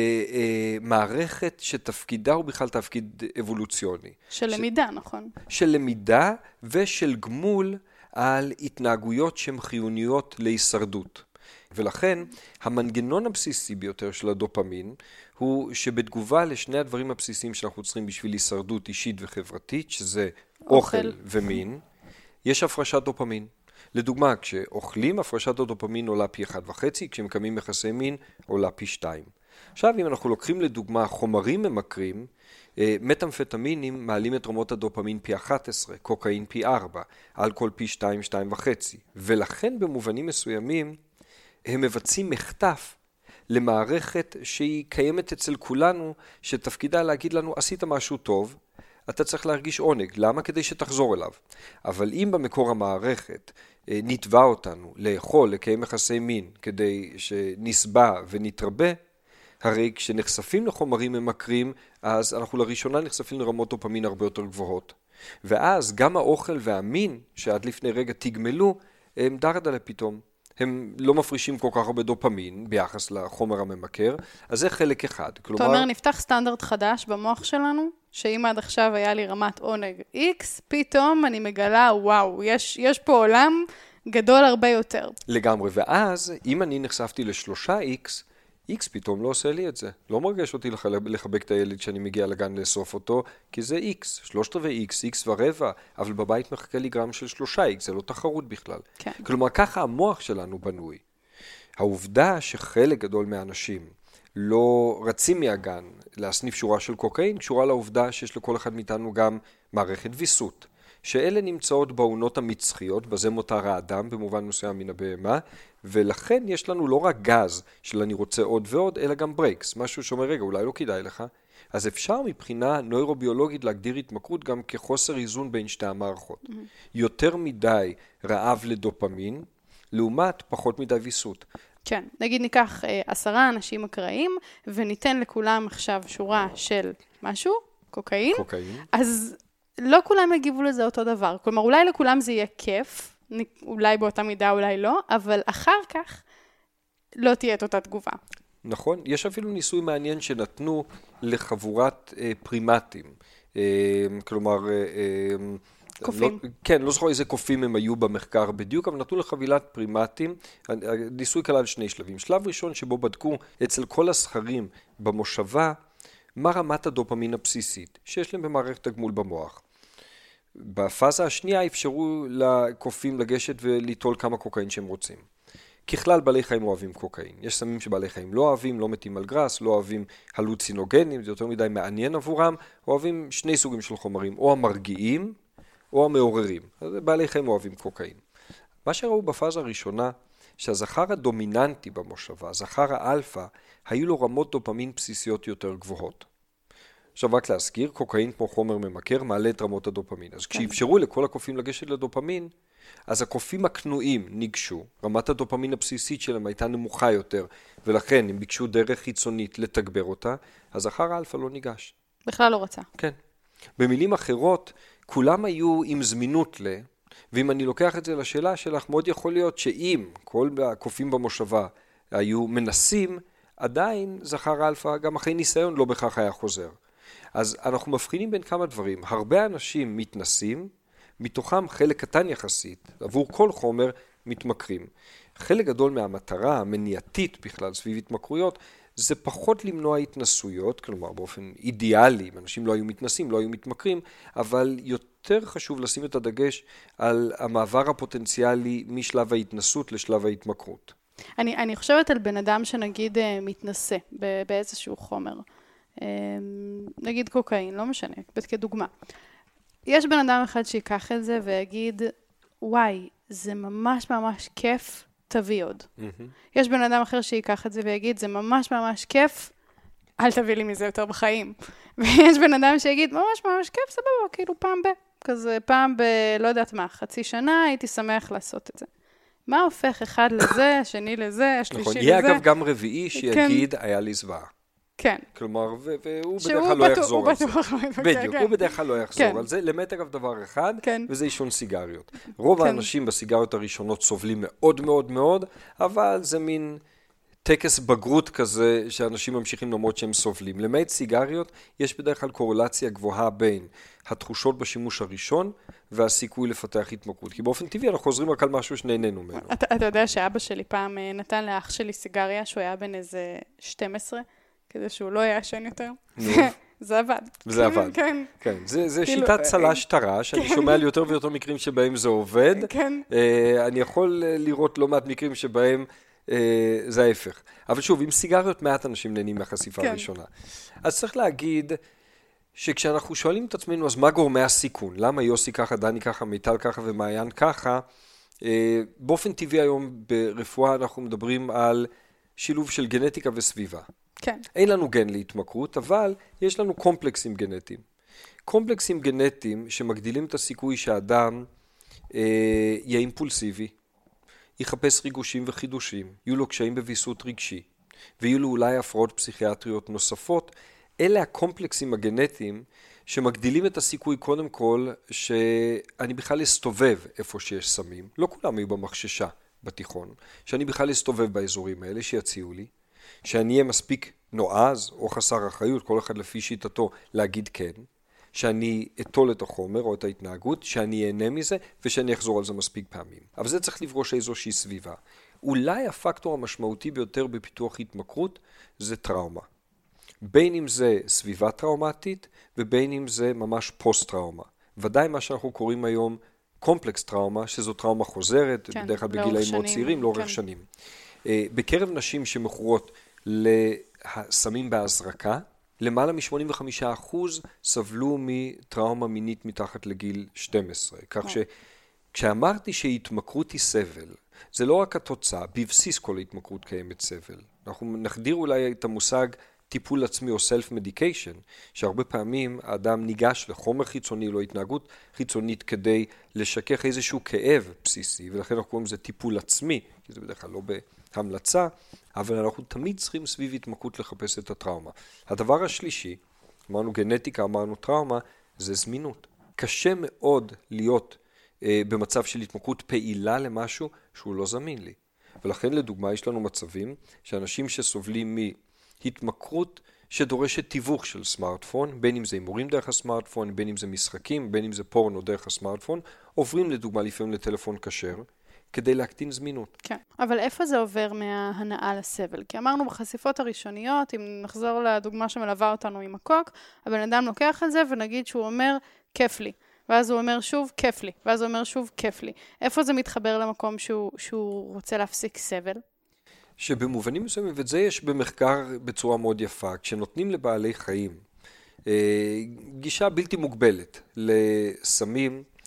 במערכת שתפקידה הוא בכלל תפקיד אבולוציוני. של למידה, ש... נכון. של למידה ושל גמול על התנהגויות שהן חיוניות להישרדות. ולכן, המנגנון הבסיסי ביותר של הדופמין, הוא שבתגובה לשני הדברים הבסיסיים שאנחנו צריכים בשביל הישרדות אישית וחברתית, שזה אוכל, אוכל ומין, יש הפרשת דופמין. לדוגמה, כשאוכלים, הפרשת הדופמין עולה פי אחד וחצי, כשמקיימים יחסי מין, עולה פי שתיים. עכשיו, אם אנחנו לוקחים לדוגמה חומרים ממכרים, מטאמפטמינים מעלים את רמות הדופמין פי אחת עשרה, קוקאין פי ארבע, אלכוהול פי שתיים, שתיים וחצי. ולכן במובנים מסוימים, הם מבצעים מחטף למערכת שהיא קיימת אצל כולנו, שתפקידה להגיד לנו, עשית משהו טוב, אתה צריך להרגיש עונג. למה? כדי שתחזור אליו. אבל אם במקור המערכת נתבע אותנו לאכול, לקיים יחסי מין, כדי שנסבע ונתרבה, הרי כשנחשפים לחומרים ממכרים, אז אנחנו לראשונה נחשפים לרמות דופמין הרבה יותר גבוהות. ואז גם האוכל והמין, שעד לפני רגע תגמלו, הם דרדלה פתאום. הם לא מפרישים כל כך הרבה דופמין ביחס לחומר הממכר, אז זה חלק אחד. כלומר, אתה אומר, נפתח סטנדרט חדש במוח שלנו, שאם עד עכשיו היה לי רמת עונג X, פתאום אני מגלה, וואו, יש, יש פה עולם גדול הרבה יותר. לגמרי, ואז אם אני נחשפתי לשלושה X, X פתאום לא עושה לי את זה. לא מרגש אותי לחבק את הילד שאני מגיע לגן לאסוף אותו, כי זה X, שלושת רבעי X, X ורבע, אבל בבית מחכה לי גרם של שלושה X, זה לא תחרות בכלל. כן. כלומר, ככה המוח שלנו בנוי. העובדה שחלק גדול מהאנשים לא רצים מהגן להסניף שורה של קוקאין, קשורה לעובדה שיש לכל אחד מאיתנו גם מערכת ויסות. שאלה נמצאות בעונות המצחיות, בזה מותר האדם במובן מסוים מן הבהמה, ולכן יש לנו לא רק גז של אני רוצה עוד ועוד, אלא גם ברייקס, משהו שאומר, רגע, אולי לא כדאי לך. אז אפשר מבחינה נוירוביולוגית להגדיר התמכרות גם כחוסר איזון בין שתי המערכות. Mm-hmm. יותר מדי רעב לדופמין, לעומת פחות מדי ויסות. כן, נגיד ניקח אה, עשרה אנשים אקראיים, וניתן לכולם עכשיו שורה של משהו, קוקאין. קוקאין. אז לא כולם יגיבו לזה אותו דבר. כלומר, אולי לכולם זה יהיה כיף, אולי באותה מידה, אולי לא, אבל אחר כך לא תהיה את אותה תגובה. נכון, יש אפילו ניסוי מעניין שנתנו לחבורת אה, פרימטים. אה, כלומר, אה, קופים. לא, כן, לא זוכר איזה קופים הם היו במחקר בדיוק, אבל נתנו לחבילת פרימטים. ניסוי כלל שני שלבים. שלב ראשון שבו בדקו אצל כל הסחרים במושבה, מה רמת הדופמין הבסיסית שיש להם במערכת הגמול במוח. בפאזה השנייה אפשרו לקופים לגשת וליטול כמה קוקאין שהם רוצים. ככלל בעלי חיים אוהבים קוקאין. יש סמים שבעלי חיים לא אוהבים, לא מתים על גרס, לא אוהבים הלוצינוגנים, זה יותר מדי מעניין עבורם, אוהבים שני סוגים של חומרים, או המרגיעים או המעוררים. אז בעלי חיים אוהבים קוקאין. מה שראו בפאזה הראשונה, שהזכר הדומיננטי במושבה, הזכר האלפא, היו לו רמות דופמין בסיסיות יותר גבוהות. עכשיו רק להזכיר, קוקאין כמו חומר ממכר מעלה את רמות הדופמין. אז כן. כשאפשרו לכל הקופים לגשת לדופמין, אז הקופים הכנועים ניגשו, רמת הדופמין הבסיסית שלהם הייתה נמוכה יותר, ולכן הם ביקשו דרך חיצונית לתגבר אותה, הזכר האלפא לא ניגש. בכלל לא רצה. כן. במילים אחרות, כולם היו עם זמינות ל... ואם אני לוקח את זה לשאלה שלך, מאוד יכול להיות שאם כל הקופים במושבה היו מנסים, עדיין זכר אלפא גם אחרי ניסיון לא בכך היה חוזר. אז אנחנו מבחינים בין כמה דברים. הרבה אנשים מתנסים, מתוכם חלק קטן יחסית, עבור כל חומר מתמכרים. חלק גדול מהמטרה המניעתית בכלל סביב התמכרויות, זה פחות למנוע התנסויות, כלומר באופן אידיאלי, אנשים לא היו מתנסים, לא היו מתמכרים, אבל יותר חשוב לשים את הדגש על המעבר הפוטנציאלי משלב ההתנסות לשלב ההתמכרות. אני, אני חושבת על בן אדם שנגיד מתנסה באיזשהו חומר, נגיד קוקאין, לא משנה, כדוגמה. יש בן אדם אחד שיקח את זה ויגיד, וואי, זה ממש ממש כיף, תביא עוד. Mm-hmm. יש בן אדם אחר שיקח את זה ויגיד, זה ממש ממש כיף, אל תביא לי מזה יותר בחיים. ויש בן אדם שיגיד, ממש ממש כיף, סבבה, כאילו פעם ב... כזה פעם ב... לא יודעת מה, חצי שנה, הייתי שמח לעשות את זה. מה הופך אחד לזה, שני לזה, השלישי נכון, לזה? יהיה אגב גם רביעי שיגיד, כן. היה לי זוועה. כן. כלומר, והוא בדרך כלל לא יחזור על זה. בדיוק, הוא בדרך כלל לא יחזור על זה. למעט אגב דבר אחד, וזה עישון סיגריות. רוב האנשים בסיגריות הראשונות סובלים מאוד מאוד מאוד, אבל זה מין טקס בגרות כזה שאנשים ממשיכים למרות שהם סובלים. למעט סיגריות, יש בדרך כלל קורלציה גבוהה בין התחושות בשימוש הראשון והסיכוי לפתח התמכרות. כי באופן טבעי אנחנו חוזרים רק על משהו שנהנינו ממנו. אתה יודע שאבא שלי פעם נתן לאח שלי סיגריה שהוא היה בן איזה שתים עשרה, כדי שהוא לא יעשן יותר. זה עבד. זה עבד. כן. כן. זה שיטת צל"ש טר"ש, שאני שומע על יותר ויותר מקרים שבהם זה עובד. כן. אני יכול לראות לא מעט מקרים שבהם זה ההפך. אבל שוב, עם סיגריות מעט אנשים נהנים מהחשיפה הראשונה. אז צריך להגיד שכשאנחנו שואלים את עצמנו, אז מה גורמי הסיכון? למה יוסי ככה, דני ככה, מיטל ככה ומעיין ככה? באופן טבעי היום ברפואה אנחנו מדברים על שילוב של גנטיקה וסביבה. כן. אין לנו גן להתמכרות, אבל יש לנו קומפלקסים גנטיים. קומפלקסים גנטיים שמגדילים את הסיכוי שהאדם אה, יהיה אימפולסיבי, יחפש ריגושים וחידושים, יהיו לו קשיים בוויסות רגשי, ויהיו לו אולי הפרעות פסיכיאטריות נוספות. אלה הקומפלקסים הגנטיים שמגדילים את הסיכוי קודם כל שאני בכלל אסתובב איפה שיש סמים. לא כולם היו במחששה בתיכון, שאני בכלל אסתובב באזורים האלה שיציעו לי. שאני אהיה מספיק נועז או חסר אחריות, כל אחד לפי שיטתו, להגיד כן, שאני אטול את החומר או את ההתנהגות, שאני אהנה מזה ושאני אחזור על זה מספיק פעמים. אבל זה צריך לפגוש איזושהי סביבה. אולי הפקטור המשמעותי ביותר בפיתוח התמכרות זה טראומה. בין אם זה סביבה טראומטית ובין אם זה ממש פוסט-טראומה. ודאי מה שאנחנו קוראים היום קומפלקס טראומה, שזו טראומה חוזרת, כן, בדרך כלל בגילאים מאוד צעירים, לאורך כן. שנים. בקרב נשים שמכורות לסמים בהזרקה, למעלה מ-שמונים וחמישה אחוז סבלו מטראומה מינית מתחת לגיל שתים עשרה. כך שכשאמרתי שהתמכרות היא סבל, זה לא רק התוצאה, בבסיס כל ההתמכרות קיימת סבל. אנחנו נחדיר אולי את המושג טיפול עצמי או self-medication, שהרבה פעמים האדם ניגש לחומר חיצוני, לא התנהגות חיצונית, כדי לשכך איזשהו כאב בסיסי, ולכן אנחנו קוראים לזה טיפול עצמי, כי זה בדרך כלל לא בהמלצה, אבל אנחנו תמיד צריכים סביב התמכרות לחפש את הטראומה. הדבר השלישי, אמרנו גנטיקה, אמרנו טראומה, זה זמינות. קשה מאוד להיות אה, במצב של התמכרות פעילה למשהו שהוא לא זמין לי. ולכן לדוגמה יש לנו מצבים שאנשים שסובלים מהתמכרות שדורשת תיווך של סמארטפון, בין אם זה הימורים דרך הסמארטפון, בין אם זה משחקים, בין אם זה פורנו דרך הסמארטפון, עוברים לדוגמה לפעמים לטלפון כשר, כדי להקטין זמינות. כן, אבל איפה זה עובר מההנאה לסבל? כי אמרנו בחשיפות הראשוניות, אם נחזור לדוגמה שמלווה אותנו עם הקוק, הבן אדם לוקח את זה ונגיד שהוא אומר, כיף לי. ואז הוא אומר שוב, כיף לי. ואז הוא אומר שוב, כיף לי. איפה זה מתחבר למקום שהוא, שהוא רוצה להפסיק סבל? שבמובנים מסוימים, ואת זה יש במחקר בצורה מאוד יפה, כשנותנים לבעלי חיים גישה בלתי מוגבלת לסמים,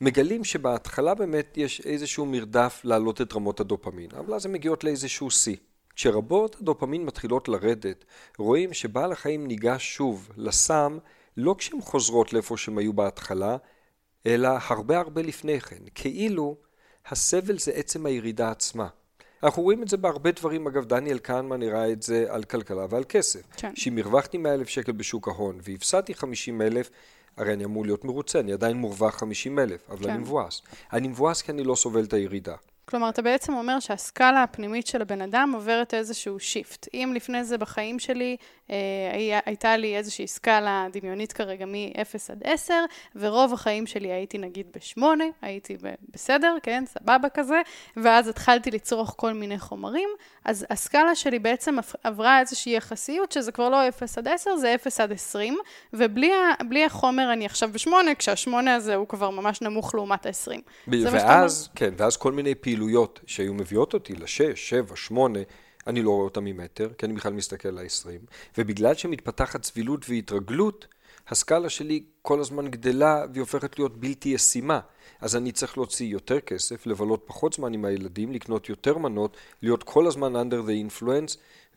מגלים שבהתחלה באמת יש איזשהו מרדף להעלות את רמות הדופמין, אבל אז הן מגיעות לאיזשהו שיא. כשרבות הדופמין מתחילות לרדת, רואים שבעל החיים ניגש שוב לסם, לא כשהן חוזרות לאיפה שהן היו בהתחלה, אלא הרבה הרבה לפני כן, כאילו הסבל זה עצם הירידה עצמה. אנחנו רואים את זה בהרבה דברים, אגב דניאל קהנמן הראה את זה על כלכלה ועל כסף. כן. שאם הרווחתי מאה אלף שקל בשוק ההון והפסדתי חמישים אלף, הרי אני אמור להיות מרוצה, אני עדיין מורווח חמישים אלף, אבל כן. אני מבואס. אני מבואס כי אני לא סובל את הירידה. כלומר, אתה בעצם אומר שהסקאלה הפנימית של הבן אדם עוברת איזשהו שיפט. אם לפני זה בחיים שלי אה, הייתה לי איזושהי סקאלה דמיונית כרגע מ-אפס עד עשר, ורוב החיים שלי הייתי נגיד ב-שמונה, הייתי בסדר, כן, סבבה כזה, ואז התחלתי לצרוך כל מיני חומרים, אז הסקאלה שלי בעצם עברה איזושהי יחסיות, שזה כבר לא אפס עד עשר, זה אפס עד עשרים, ובלי החומר אני עכשיו ב-שמונה, כשהשמונה הזה הוא כבר ממש נמוך לעומת ה-עשרים. ואז, כן, ואז כל מיני פעילויות שהיו מביאות אותי לשש, שבע, שמונה, אני לא רואה אותם ממטר, כי אני בכלל מסתכל ל-עשרים, ובגלל שמתפתחת סבילות והתרגלות, הסקאלה שלי כל הזמן גדלה והיא הופכת להיות בלתי ישימה. אז אני צריך להוציא יותר כסף, לבלות פחות זמן עם הילדים, לקנות יותר מנות, להיות כל הזמן under the influence,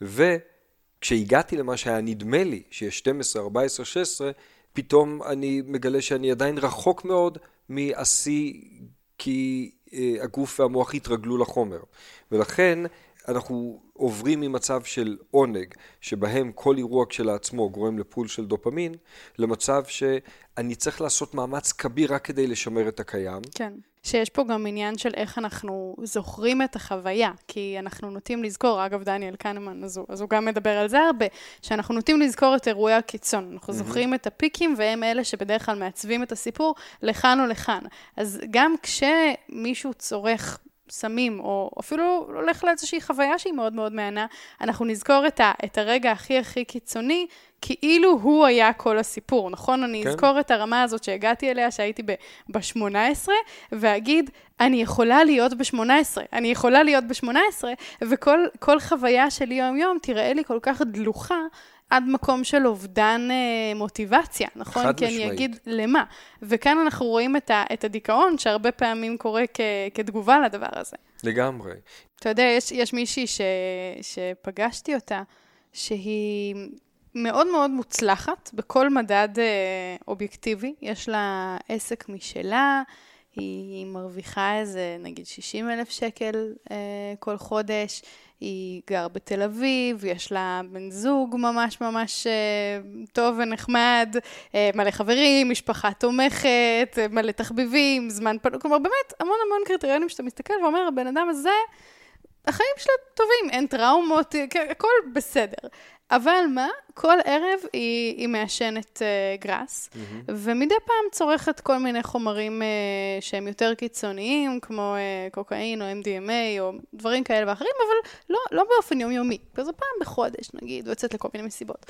וכשהגעתי למה שהיה נדמה לי, שיש שתים עשרה, ארבע עשרה, שש עשרה, פתאום אני מגלה שאני עדיין רחוק מאוד מעשי, כי הגוף והמוח התרגלו לחומר. ולכן אנחנו עוברים ממצב של עונג, שבהם כל אירוע כשלעצמו גורם לפול של דופמין, למצב שאני צריך לעשות מאמץ כביר רק כדי לשמר את הקיים. כן. שיש פה גם עניין של איך אנחנו זוכרים את החוויה, כי אנחנו נוטים לזכור, אגב דניאל קהנמן, אז הוא, אז הוא גם מדבר על זה הרבה, שאנחנו נוטים לזכור את אירועי הקיצון, אנחנו mm-hmm. זוכרים את הפיקים, והם אלה שבדרך כלל מעצבים את הסיפור לכאן או לכאן. אז גם כשמישהו צורך סמים, או אפילו הולך לאיזושהי חוויה שהיא מאוד מאוד מענה, אנחנו נזכור את, ה, את הרגע הכי הכי קיצוני, כאילו הוא היה כל הסיפור, נכון? אני כן. אזכור את הרמה הזאת שהגעתי אליה, שהייתי ב-שמונה עשרה, ואגיד, אני יכולה להיות ב-שמונה עשרה, אני יכולה להיות ב-שמונה עשרה, וכל כל חוויה שלי יום-יום תראה לי כל כך דלוחה, עד מקום של אובדן אה, מוטיבציה, נכון? כי אני אגיד למה. וכאן אנחנו רואים את, ה, את הדיכאון, שהרבה פעמים קורה כ, כתגובה לדבר הזה. לגמרי. אתה יודע, יש, יש מישהי ש, שפגשתי אותה, שהיא מאוד מאוד מוצלחת, בכל מדד אה, אובייקטיבי. יש לה עסק משלה, היא מרוויחה איזה, נגיד, שישים אלף שקל אה, כל חודש, היא גר בתל אביב, יש לה בן זוג ממש ממש טוב ונחמד, מלא חברים, משפחה תומכת, מלא תחביבים, זמן פנוי, כלומר באמת המון המון קריטריונים שאתה מסתכל ואומר, הבן אדם הזה, החיים שלו טובים, אין טראומות, הכל בסדר. אבל מה? כל ערב היא, היא מאשנת uh, גרס, mm-hmm. ומדי פעם צורכת כל מיני חומרים uh, שהם יותר קיצוניים, כמו uh, קוקאין או אם די אם איי או דברים כאלה ואחרים, אבל לא, לא באופן יומיומי. וזו פעם בחודש, נגיד, ויוצאת לכל מיני מסיבות.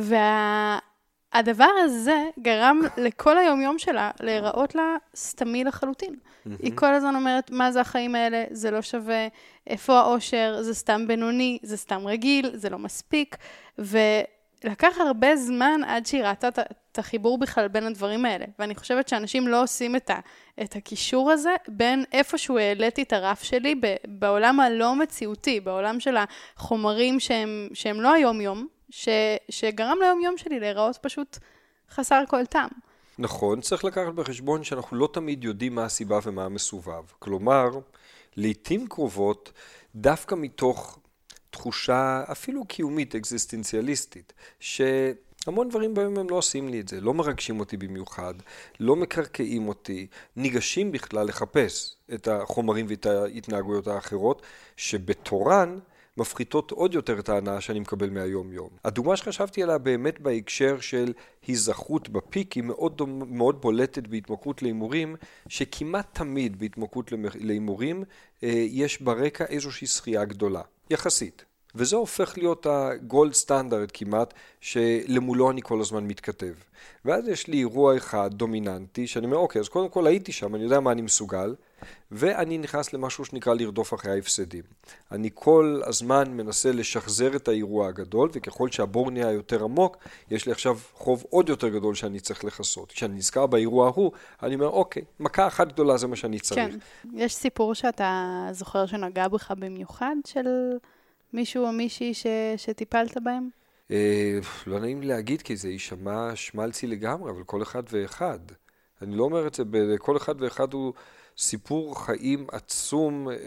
והדבר הזה גרם לכל היומיום שלה להיראות לה סתמי לחלוטין. Mm-hmm. היא כל הזמן אומרת, מה זה החיים האלה? זה לא שווה. איפה האושר? זה סתם בינוני, זה סתם רגיל, זה לא מספיק. ולקח הרבה זמן עד שהיא ראתה את החיבור בכלל בין הדברים האלה. ואני חושבת שאנשים לא עושים את, ה, את הקישור הזה בין איפשהו העליתי את הרף שלי בעולם הלא מציאותי, בעולם של החומרים שהם, שהם לא היום-יום, ש, שגרם ליום-יום שלי להיראות פשוט חסר כל טעם. נכון, צריך לקחת בחשבון שאנחנו לא תמיד יודעים מה הסיבה ומה המסובב. כלומר, לעתים קרובות, דווקא מתוך תחושה אפילו קיומית, אקזיסטנציאליסטית, שהמון דברים בהם הם לא עושים לי את זה, לא מרגשים אותי במיוחד, לא מקרקעים אותי, ניגשים בכלל לחפש את החומרים ואת ההתנהגויות האחרות, שבתורן מפחיתות עוד יותר את ההנאה שאני מקבל מהיום יום. הדוגמה שחשבתי עליה באמת בהקשר של היזכרות בפיק היא מאוד, מאוד בולטת בהתמכרות להימורים, שכמעט תמיד בהתמכרות להימורים יש ברקע איזושהי שחייה גדולה, יחסית. וזה הופך להיות הגולד סטנדרט כמעט, שלמולו אני כל הזמן מתכתב. ואז יש לי אירוע אחד דומיננטי, שאני אומר, אוקיי, אז קודם כל הייתי שם, אני יודע מה אני מסוגל, ואני נכנס למשהו שנקרא לרדוף אחרי ההפסדים. אני כל הזמן מנסה לשחזר את האירוע הגדול, וככל שהבור נהיה יותר עמוק, יש לי עכשיו חוב עוד יותר גדול שאני צריך לחסות. כשאני נזכר באירוע ההוא, אני אומר, אוקיי, מכה אחת גדולה זה מה שאני צריך. כן. יש סיפור שאתה זוכר שנגע בך במיוחד של מישהו או מישהי ש... שטיפלת בהם? אה, לא נעים להגיד, כי זה יישמע שמלצי לגמרי, אבל כל אחד ואחד. אני לא אומר את זה, כל אחד ואחד הוא סיפור חיים עצום, אה,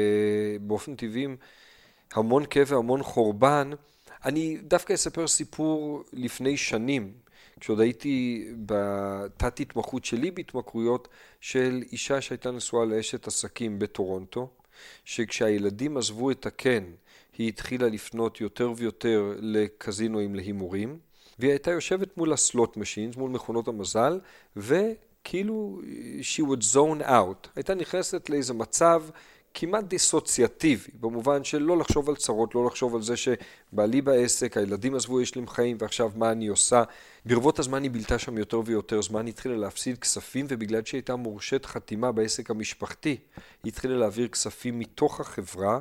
באופן טבעי, המון כאב והמון חורבן. אני דווקא אספר סיפור לפני שנים, כשעוד הייתי בתת התמחות שלי בהתמכרויות, של אישה שהייתה נשואה לאשת עסקים בטורונטו, שכשהילדים עזבו את הקן, היא התחילה לפנות יותר ויותר לקזינואים להימורים, והיא הייתה יושבת מול הסלוט משינס, מול מכונות המזל, וכאילו she would zone out. הייתה נכנסת לאיזה מצב כמעט דיסוציאטיבי, במובן של לא לחשוב על צרות, לא לחשוב על זה שבעלי בעסק, הילדים עזבו, יש להם חיים, ועכשיו מה אני עושה. ברבות הזמן היא בילתה שם יותר ויותר זמן, היא התחילה להפסיד כספים, ובגלל שהיא הייתה מורשת חתימה בעסק המשפחתי, היא התחילה להעביר כספים מתוך החברה,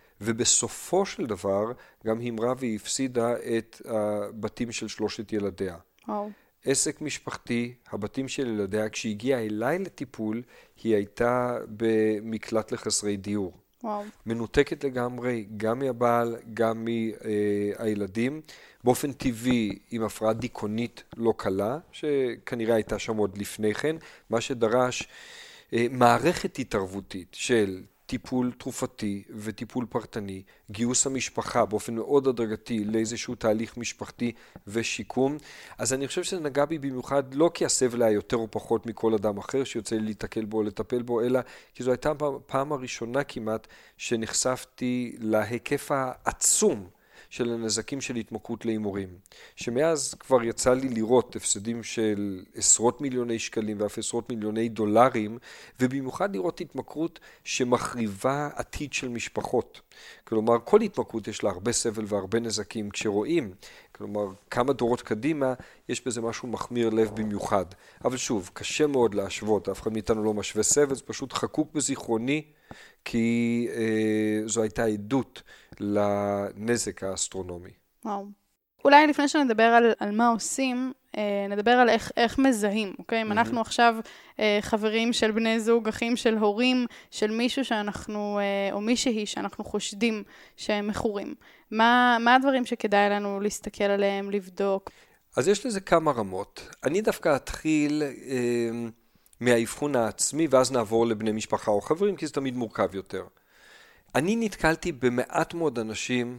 ובסופו של דבר גם המרה והיא הפסידה את הבתים של שלושת ילדיה. וואו. עסק משפחתי, הבתים של ילדיה, כשהיא הגיעה אליי לטיפול, היא הייתה במקלט לחסרי דיור. וואו. מנותקת לגמרי, גם מהבעל, גם מהילדים. באופן טבעי, עם הפרעה דיכאונית לא קלה, שכנראה הייתה שם עוד לפני כן, מה שדרש מערכת התערבותית של טיפול תרופתי וטיפול פרטני, גיוס המשפחה באופן מאוד הדרגתי לאיזשהו תהליך משפחתי ושיקום. אז אני חושב שזה נגע בי במיוחד לא כי הסבל היה יותר או פחות מכל אדם אחר שיוצא לי להתקל בו או לטפל בו, אלא כי זו הייתה הפעם הראשונה כמעט שנחשפתי להיקף העצום של הנזקים של התמכרות להימורים. שמאז כבר יצא לי לראות הפסדים של עשרות מיליוני שקלים ואף עשרות מיליוני דולרים, ובמיוחד לראות התמכרות שמחריבה עתיד של משפחות. כלומר, כל התמכרות יש לה הרבה סבל והרבה נזקים. כשרואים, כלומר, כמה דורות קדימה, יש בזה משהו מחמיר לב במיוחד. אבל שוב, קשה מאוד להשוות, אף אחד מאיתנו לא משווה סבל, זה פשוט חקוק בזיכרוני, כי אה, זו הייתה עדות לנזק האסטרונומי. וואו. אולי לפני שנדבר על, על מה עושים, אה, נדבר על איך, איך מזהים, אוקיי? אם mm-hmm. אנחנו עכשיו אה, חברים של בני זוג, אחים של הורים, של מישהו שאנחנו, אה, או מישהי שאנחנו חושדים שהם מכורים. מה, מה הדברים שכדאי לנו להסתכל עליהם, לבדוק? אז יש לזה כמה רמות. אני דווקא אתחיל אה, מהאבחון העצמי, ואז נעבור לבני משפחה או חברים, כי זה תמיד מורכב יותר. אני נתקלתי במעט מאוד אנשים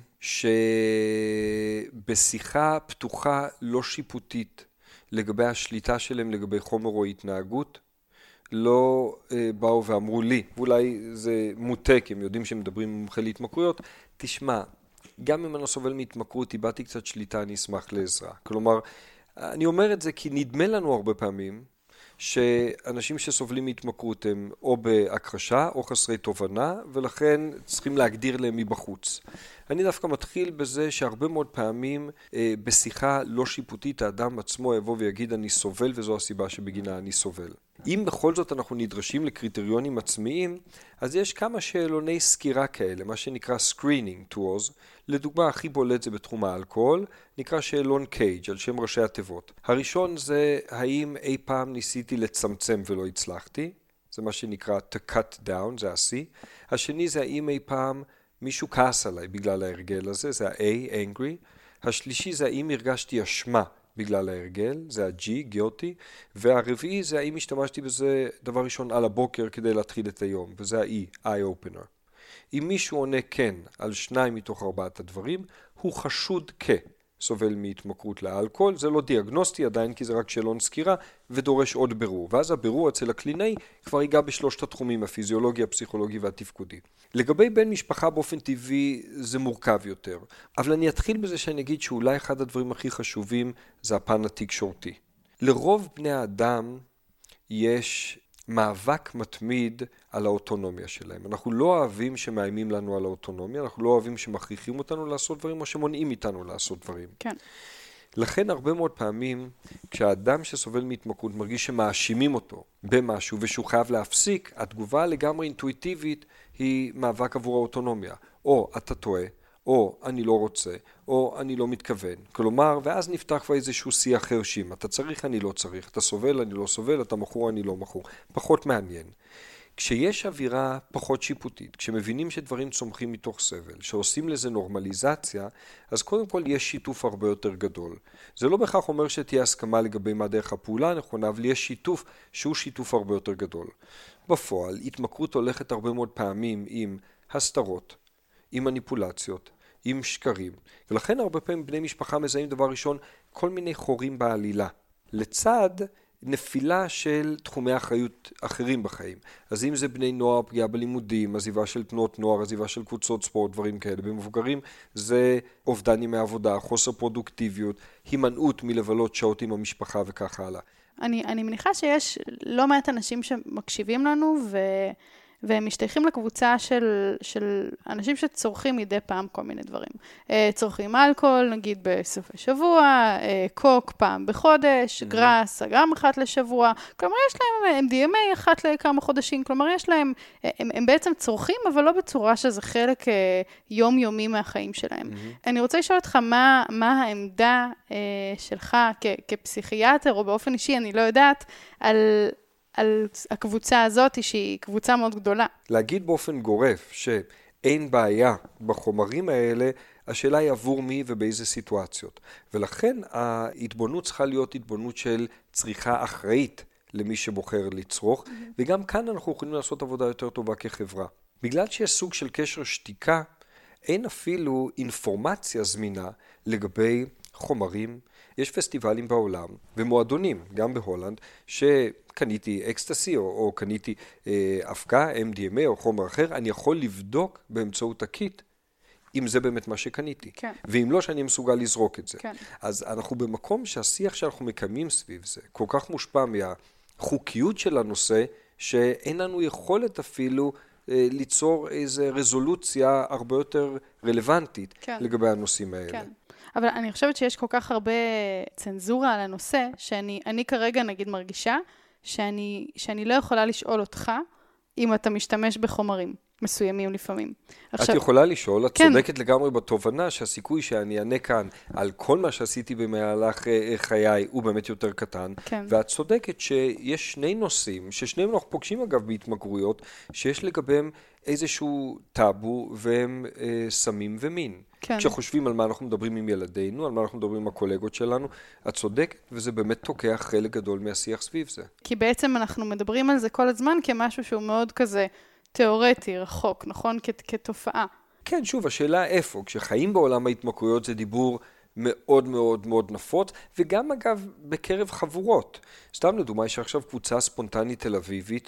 שבשיחה פתוחה לא שיפוטית לגבי השליטה שלהם לגבי חומר או התנהגות, לא אה, באו ואמרו לי, ואולי זה מוטה, כי הם יודעים שהם מדברים עם מומחה להתמכרויות, תשמע, גם אם אני סובל מהתמכרות, איבדתי קצת שליטה, אני אשמח לעזרה. כלומר, אני אומר את זה כי נדמה לנו הרבה פעמים, שאנשים שסובלים מהתמכרות הם או בהכחשה או חסרי תובנה, ולכן צריכים להגדיר להם מבחוץ. אני דווקא מתחיל בזה שהרבה מאוד פעמים אה, בשיחה לא שיפוטית האדם עצמו יבוא ויגיד אני סובל וזו הסיבה שבגינה אני סובל. אם בכל זאת אנחנו נדרשים לקריטריונים עצמיים, אז יש כמה שאלוני סקירה כאלה, מה שנקרא screening tools. לדוגמה, הכי בולט זה בתחום האלכוהול, נקרא שאלון קייג' על שם ראשי התיבות. הראשון זה האם אי פעם ניסיתי לצמצם ולא הצלחתי, זה מה שנקרא to cut down, זה ה-C. השני זה האם אי פעם מישהו כעס עליי בגלל ההרגל הזה, זה ה-A, angry. השלישי זה האם הרגשתי אשמה בגלל ההרגל, זה ה-G, guilty. והרביעי זה האם השתמשתי בזה דבר ראשון על הבוקר כדי להתחיל את היום, וזה ה-E, eye opener. אם מישהו עונה כן על שניים מתוך ארבעת הדברים, הוא חשוד כסובל מהתמכרות לאלכוהול. זה לא דיאגנוסטי עדיין, כי זה רק שאלון סקירה, ודורש עוד בירור. ואז הבירור אצל הקלינאי כבר ייגע בשלושת התחומים, הפיזיולוגי, הפסיכולוגי והתפקודי. לגבי בן משפחה באופן טבעי זה מורכב יותר. אבל אני אתחיל בזה שאני אגיד שאולי אחד הדברים הכי חשובים זה הפן התקשורתי. לרוב בני האדם יש מאבק מתמיד על האוטונומיה שלהם. אנחנו לא אוהבים שמאיימים לנו על האוטונומיה, אנחנו לא אוהבים שמכריחים אותנו לעשות דברים או שמונעים איתנו לעשות דברים. כן. לכן הרבה מאוד פעמים כשהאדם שסובל מהתמכרות מרגיש שמאשימים אותו במשהו ושהוא חייב להפסיק, התגובה לגמרי אינטואיטיבית היא מאבק עבור האוטונומיה. או אתה טועה, או אני לא רוצה, או אני לא מתכוון. כלומר, ואז נפתח כבר איזשהו שיח חרשים. אתה צריך, אני לא צריך. אתה סובל, אני לא סובל. אתה מכור, אני לא מכור. פחות מעניין. כשיש אווירה פחות שיפוטית, כשמבינים שדברים צומחים מתוך סבל, שעושים לזה נורמליזציה, אז קודם כל יש שיתוף הרבה יותר גדול. זה לא בכך אומר שתהיה הסכמה לגבי מה דרך הפעולה הנכונה, אבל יש שיתוף שהוא שיתוף הרבה יותר גדול. בפועל, התמכרות הולכת הרבה מאוד פעמים עם הסתרות, עם מניפולציות, עם שקרים, ולכן הרבה פעמים בני משפחה מזהים דבר ראשון כל מיני חורים בעלילה, לצד נפילה של תחומי אחריות אחרים בחיים. אז אם זה בני נוער, פגיעה בלימודים, עזיבה של תנועות נוער, עזיבה של קבוצות ספורט, דברים כאלה. במבוגרים זה אובדן ימי עבודה, חוסר פרודוקטיביות, הימנעות מלבלות שעות עם המשפחה וכך הלאה. אני, אני מניחה שיש לא מעט אנשים שמקשיבים לנו ו... והם משתייכים לקבוצה של, של אנשים שצורכים מדי פעם כל מיני דברים. צורכים אלכוהול, נגיד בסופי שבוע, קוק פעם בחודש, mm-hmm. גרס, גם אחת לשבוע. כלומר, יש להם אם די אם איי אחת לכמה חודשים. כלומר, יש להם, הם, הם בעצם צורכים, אבל לא בצורה שזה חלק יומיומי מהחיים שלהם. Mm-hmm. אני רוצה לשאול אותך, מה, מה העמדה שלך כ, כפסיכיאטר, או באופן אישי, אני לא יודעת, על... על הקבוצה הזאת שהיא קבוצה מאוד גדולה. להגיד באופן גורף שאין בעיה בחומרים האלה, השאלה היא עבור מי ובאיזה סיטואציות. ולכן ההתבוננות צריכה להיות התבוננות של צריכה אחראית למי שבוחר לצרוך, mm-hmm. וגם כאן אנחנו יכולים לעשות עבודה יותר טובה כחברה. בגלל שיש סוג של קשר שתיקה, אין אפילו אינפורמציה זמינה לגבי חומרים. יש פסטיבלים בעולם ומועדונים, גם בהולנד, שקניתי אקסטסי או, או קניתי אה, אבקה, אם די אם איי או חומר אחר, אני יכול לבדוק באמצעות הקיט אם זה באמת מה שקניתי. כן. ואם לא, שאני מסוגל לזרוק את זה. כן. אז אנחנו במקום שהשיח שאנחנו מקיימים סביב זה, כל כך מושפע מהחוקיות של הנושא, שאין לנו יכולת אפילו אה, ליצור איזו רזולוציה הרבה יותר רלוונטית כן. לגבי הנושאים האלה. כן. אבל אני חושבת שיש כל כך הרבה צנזורה על הנושא, שאני אני כרגע נגיד מרגישה, שאני, שאני לא יכולה לשאול אותך, אם אתה משתמש בחומרים מסוימים לפעמים. עכשיו, את יכולה לשאול, את כן. צודקת לגמרי בתובנה, שהסיכוי שאני אענה כאן על כל מה שעשיתי במהלך חיי, הוא באמת יותר קטן. כן. ואת צודקת שיש שני נושאים, ששניהם אנחנו פוגשים אגב בהתמכרויות, שיש לגביהם איזשהו טאבו, והם אה, סמים ומין. כן. כשחושבים על מה אנחנו מדברים עם ילדינו, על מה אנחנו מדברים עם הקולגות שלנו, את צודקת, וזה באמת תוקע חלק גדול מהשיח סביב זה. כי בעצם אנחנו מדברים על זה כל הזמן כמשהו שהוא מאוד כזה תיאורטי, רחוק, נכון? כ- כתופעה. כן, שוב, השאלה איפה. כשחיים בעולם ההתמכרויות זה דיבור מאוד מאוד מאוד נפוץ, וגם אגב בקרב חבורות. סתם לדוגמה, יש עכשיו קבוצה ספונטנית תל אביבית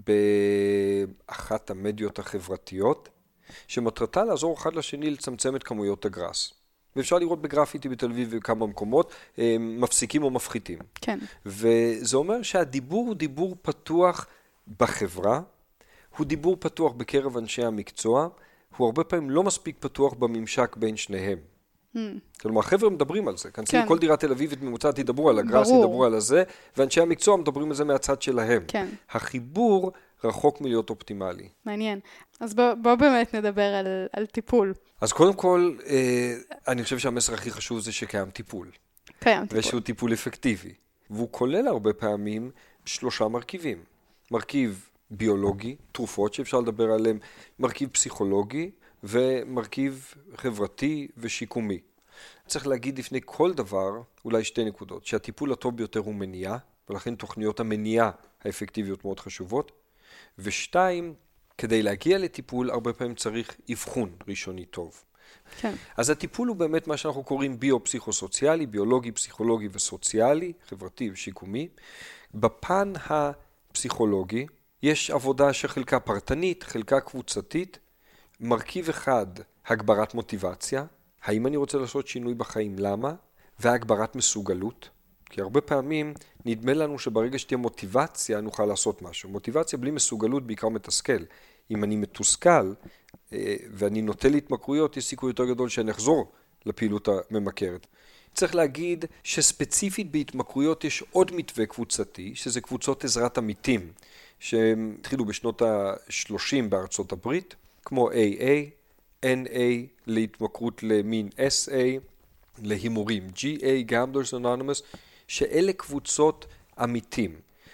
באחת המדיות החברתיות, שמטרתה לעזור אחד לשני לצמצם את כמויות הגרס. ואפשר לראות בגרפיטי בתל אביב וכמה מקומות, מפסיקים או מפחיתים. כן. וזה אומר שהדיבור הוא דיבור פתוח בחברה, הוא דיבור פתוח בקרב אנשי המקצוע, הוא הרבה פעמים לא מספיק פתוח בממשק בין שניהם. Mm. כלומר, החבר'ה מדברים על זה. כנסי כן. לכל דירה תל אביבית ממוצעת ידברו על הגרס, ברור. ידברו על הזה, ואנשי המקצוע מדברים על זה מהצד שלהם. כן. החיבור רחוק מלהיות אופטימלי. מעניין. אז בוא, בוא באמת נדבר על, על טיפול. אז קודם כל, אה, אני חושב שהמסר הכי חשוב זה שקיים טיפול. קיים טיפול. ושהוא טיפול אפקטיבי. והוא כולל הרבה פעמים שלושה מרכיבים. מרכיב ביולוגי, תרופות שאפשר לדבר עליהם, מרכיב פסיכולוגי ומרכיב חברתי ושיקומי. צריך להגיד לפני כל דבר, אולי שתי נקודות, שהטיפול הטוב ביותר הוא מניעה, ולכן תוכניות המניעה האפקטיביות מאוד חשובות. ושתיים, כדי להגיע לטיפול, הרבה פעמים צריך אבחון ראשוני טוב. כן. אז הטיפול הוא באמת מה שאנחנו קוראים ביו-פסיכוסוציאלי, ביולוגי, פסיכולוגי וסוציאלי, חברתי ושיקומי. בפן הפסיכולוגי, יש עבודה שחלקה פרטנית, חלקה קבוצתית, מרכיב אחד, הגברת מוטיבציה, האם אני רוצה לעשות שינוי בחיים, למה? והגברת מסוגלות, כי הרבה פעמים נדמה לנו שברגע שתהיה מוטיבציה נוכל לעשות משהו. מוטיבציה בלי מסוגלות בעיקר מתסכל. אם אני מתוסכל ואני נוטה להתמכרויות, יש סיכוי יותר גדול שאני אחזור לפעילות הממכרת. צריך להגיד שספציפית בהתמכרויות יש עוד מתווה קבוצתי, שזה קבוצות עזרת עמיתים, שהם התחילו בשנות ה-שלושים בארצות הברית, כמו איי איי, אן איי להתמכרות למין אס איי, להימורים, ג'י איי, Gamblers Anonymous, שאלה קבוצות עמיתים,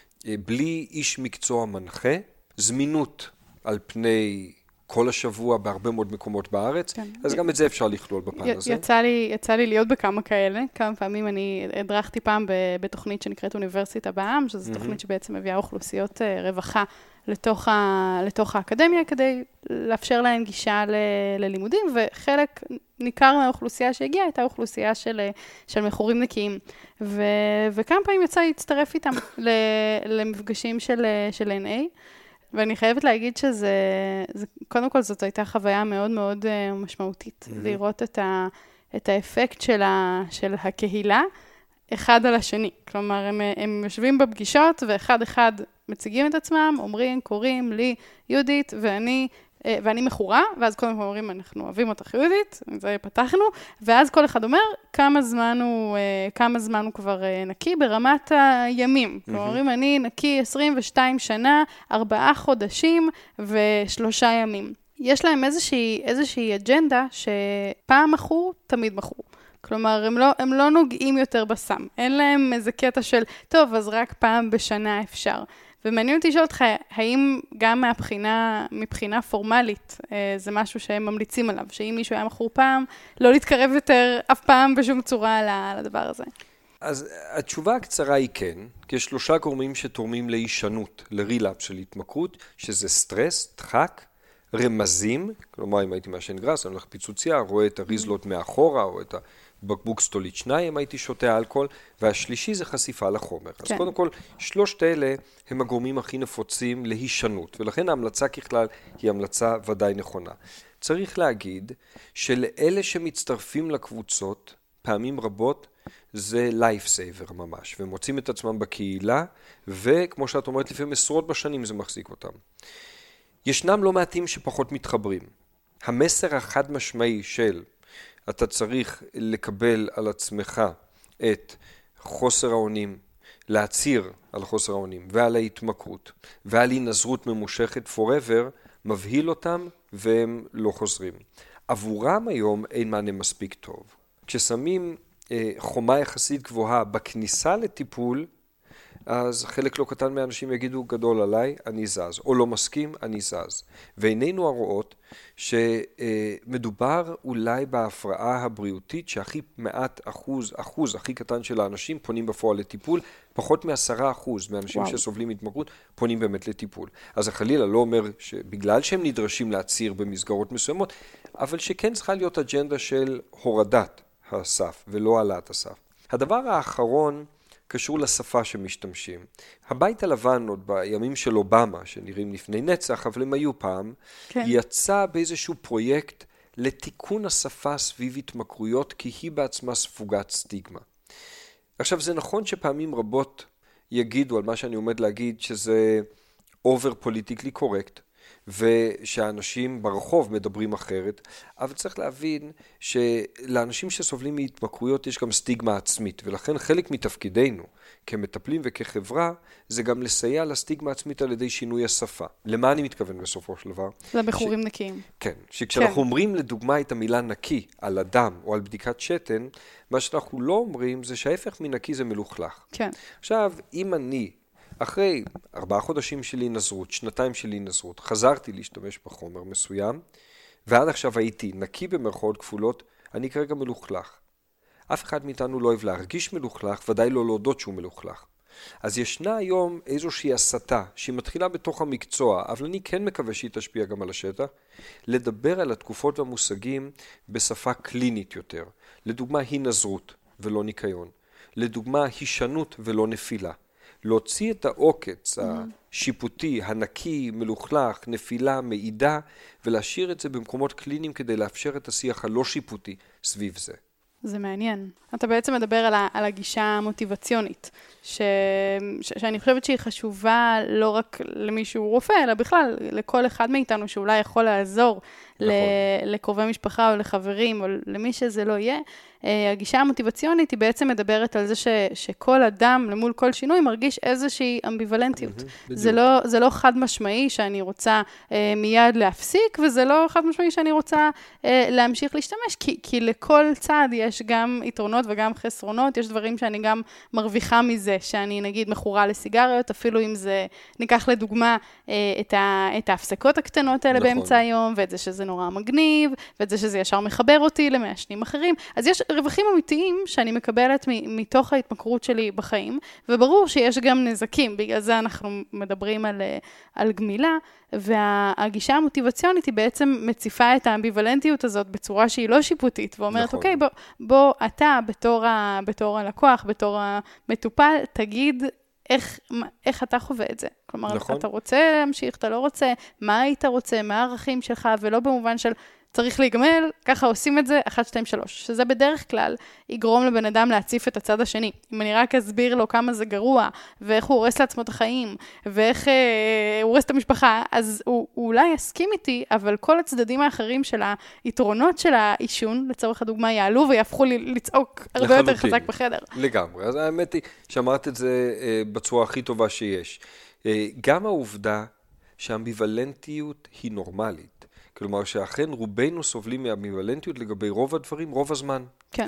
בלי איש מקצוע מנחה, זמינות על פני כל השבוע בהרבה מאוד מקומות בארץ, כן. אז גם את זה אפשר לכלול בפן י- הזה. יצא לי, יצא לי להיות בכמה כאלה, כמה פעמים אני הדרכתי פעם בתוכנית שנקראת אוניברסיטה בעם, שזו mm-hmm. תוכנית שבעצם מביאה אוכלוסיות רווחה לתוך, ה, לתוך האקדמיה, כדי לאפשר להן גישה ל, ללימודים, וחלק ניכר מהאוכלוסייה שהגיעה הייתה אוכלוסייה של, של מכורים נקיים. ו, וכמה פעמים יצא להצטרף איתם למפגשים של, של אן איי, ואני חייבת להגיד שזה, זה, קודם כל זאת הייתה חוויה מאוד מאוד uh, משמעותית, mm-hmm. לראות את, ה, את האפקט של, ה, של הקהילה אחד על השני. כלומר, הם, הם יושבים בפגישות ואחד אחד מציגים את עצמם, אומרים, קוראים לי יהודית ואני, ואני מכורה, ואז קודם כל אומרים, אנחנו אוהבים אותך יהודית, זה פתחנו, ואז כל אחד אומר כמה זמן הוא, כמה זמן הוא כבר נקי ברמת הימים. Mm-hmm. כלומר, אומרים, אני נקי עשרים ושתיים שנה, ארבעה חודשים ושלושה ימים. יש להם איזושהי, איזושהי אג'נדה שפעם מכור, תמיד מכור. כלומר, הם לא, הם לא נוגעים יותר בסם. אין להם איזה קטע של, טוב, אז רק פעם בשנה אפשר. ומעניין אותי לשאול אותך, האם גם מהבחינה, מבחינה פורמלית, זה משהו שהם ממליצים עליו, שאם מישהו היה מכור פעם, לא להתקרב יותר אף פעם בשום צורה לדבר הזה? אז התשובה הקצרה היא כן, כי יש שלושה גורמים שתורמים להישנות, לרילאפ של התמכרות, שזה סטרס, דחק, רמזים, כלומר אם הייתי מעשן גראס, אני הולך פיצוציה, רואה את הריזלות מאחורה, או את הבקבוק סטולית שניים, אם הייתי שותה אלכוהול, והשלישי זה חשיפה לחומר. כן. אז קודם כל, שלושת אלה הם הגורמים הכי נפוצים להישנות, ולכן ההמלצה ככלל היא המלצה ודאי נכונה. צריך להגיד שלאלה שמצטרפים לקבוצות, פעמים רבות, זה life saver ממש, והם מוצאים את עצמם בקהילה, וכמו שאת אומרת, לפעמים עשרות בשנים זה מחזיק אותם. ישנם לא מעטים שפחות מתחברים. המסר החד משמעי של אתה צריך לקבל על עצמך את חוסר האונים, להציר על חוסר האונים ועל ההתמכרות ועל הינזרות ממושכת forever, מבהיל אותם והם לא חוזרים. עבורם היום אין מענה מספיק טוב. כששמים אה, חומה יחסית גבוהה בכניסה לטיפול, אז חלק לא קטן מהאנשים יגידו גדול עליי, אני זז, או לא מסכים, אני זז. ועינינו הרואות שמדובר אולי בהפרעה הבריאותית שהכי מעט אחוז, אחוז הכי קטן של האנשים פונים בפועל לטיפול, פחות מעשרה אחוז מהאנשים וואו. שסובלים התמכרות פונים באמת לטיפול. אז החלילה לא אומר שבגלל שהם נדרשים להציר במסגרות מסוימות, אבל שכן צריכה להיות אג'נדה של הורדת הסף ולא העלאת הסף. הדבר האחרון קשור לשפה שמשתמשים. הבית הלבן עוד בימים של אובמה, שנראים לפני נצח, אבל הם היו פעם, כן. יצא באיזשהו פרויקט לתיקון השפה סביב התמכרויות, כי היא בעצמה ספוגת סטיגמה. עכשיו, זה נכון שפעמים רבות יגידו על מה שאני עומד להגיד, שזה over politically correct, ושאנשים ברחוב מדברים אחרת, אבל צריך להבין שלאנשים שסובלים מהתמכרויות יש גם סטיגמה עצמית, ולכן חלק מתפקידנו כמטפלים וכחברה, זה גם לסייע לסטיגמה עצמית על ידי שינוי השפה. למה אני מתכוון בסופו של דבר? לבחורים ש... נקיים. כן, שכשאנחנו כן. אומרים לדוגמה את המילה נקי על אדם או על בדיקת שתן, מה שאנחנו לא אומרים זה שההפך מנקי זה מלוכלך. כן. עכשיו, אם אני אחרי ארבעה חודשים שלי נזרות, שנתיים שלי נזרות, חזרתי להשתמש בחומר מסוים, ועד עכשיו הייתי נקי במרכאות כפולות, אני כרגע מלוכלך. אף אחד מאיתנו לא אוהב להרגיש מלוכלך, ודאי לא להודות שהוא מלוכלך. אז ישנה היום איזושהי הסתה, שהיא מתחילה בתוך המקצוע, אבל אני כן מקווה שהיא תשפיע גם על השטח, לדבר על התקופות והמושגים בשפה קלינית יותר. לדוגמה, היא נזרות ולא ניקיון. לדוגמה, הישנות ולא נפילה. להוציא את העוקץ השיפוטי, הנקי, מלוכלך, נפילה, מעידה, ולהשאיר את זה במקומות קליניים כדי לאפשר את השיח הלא שיפוטי סביב זה. זה מעניין. אתה בעצם מדבר על, ה, על הגישה המוטיבציונית, ש, ש, שאני חושבת שהיא חשובה לא רק למי שהוא רופא, אלא בכלל לכל אחד מאיתנו שאולי יכול לעזור נכון. לקרובי משפחה או לחברים או למי שזה לא יהיה. הגישה המוטיבציונית היא בעצם מדברת על זה ש, שכל אדם למול כל שינוי מרגיש איזושהי אמביוולנטיות. Mm-hmm, זה לא, זה לא חד משמעי שאני רוצה אה, מיד להפסיק, וזה לא חד משמעי שאני רוצה אה, להמשיך להשתמש, כי, כי לכל צעד יש גם יתרונות וגם חסרונות, יש דברים שאני גם מרוויחה מזה, שאני נגיד מכורה לסיגריות, אפילו אם זה, ניקח לדוגמה אה, את, ה, את ההפסקות הקטנות האלה נכון. באמצע היום, ואת זה שזה נורא מגניב, ואת זה שזה ישר מחבר אותי למעשנים אחרים. אז יש רווחים אמיתיים שאני מקבלת מתוך ההתמכרות שלי בחיים, וברור שיש גם נזקים, בגלל זה אנחנו מדברים על, על גמילה, והגישה המוטיבציונית היא בעצם מציפה את האמביוולנטיות הזאת בצורה שהיא לא שיפוטית, ואומרת, נכון. אוקיי, בוא, בוא אתה בתור, ה, בתור הלקוח, בתור המטופל, תגיד איך, איך אתה חווה את זה. כלומר, נכון. אתה רוצה להמשיך, אתה לא רוצה, מה היית רוצה, מה הערכים שלך, ולא במובן של צריך להיגמל, ככה עושים את זה, אחת, שתיים, שלוש. שזה בדרך כלל יגרום לבן אדם להציף את הצד השני. אם אני רק אסביר לו כמה זה גרוע, ואיך הוא הורס לעצמו את החיים, ואיך אה, הוא הורס את המשפחה, אז הוא, הוא אולי יסכים איתי, אבל כל הצדדים האחרים של היתרונות של האישון, לצורך הדוגמה, יעלו ויהפכו לי לצעוק הרבה יותר חזק בחדר. לגמרי. אז האמת היא, שאמרת את זה אה, בצורה הכי טובה שיש. אה, גם העובדה שהאמביוולנטיות היא נורמלית. כלומר שאכן רובנו סובלים מאמביוולנטיות לגבי רוב הדברים, רוב הזמן. כן.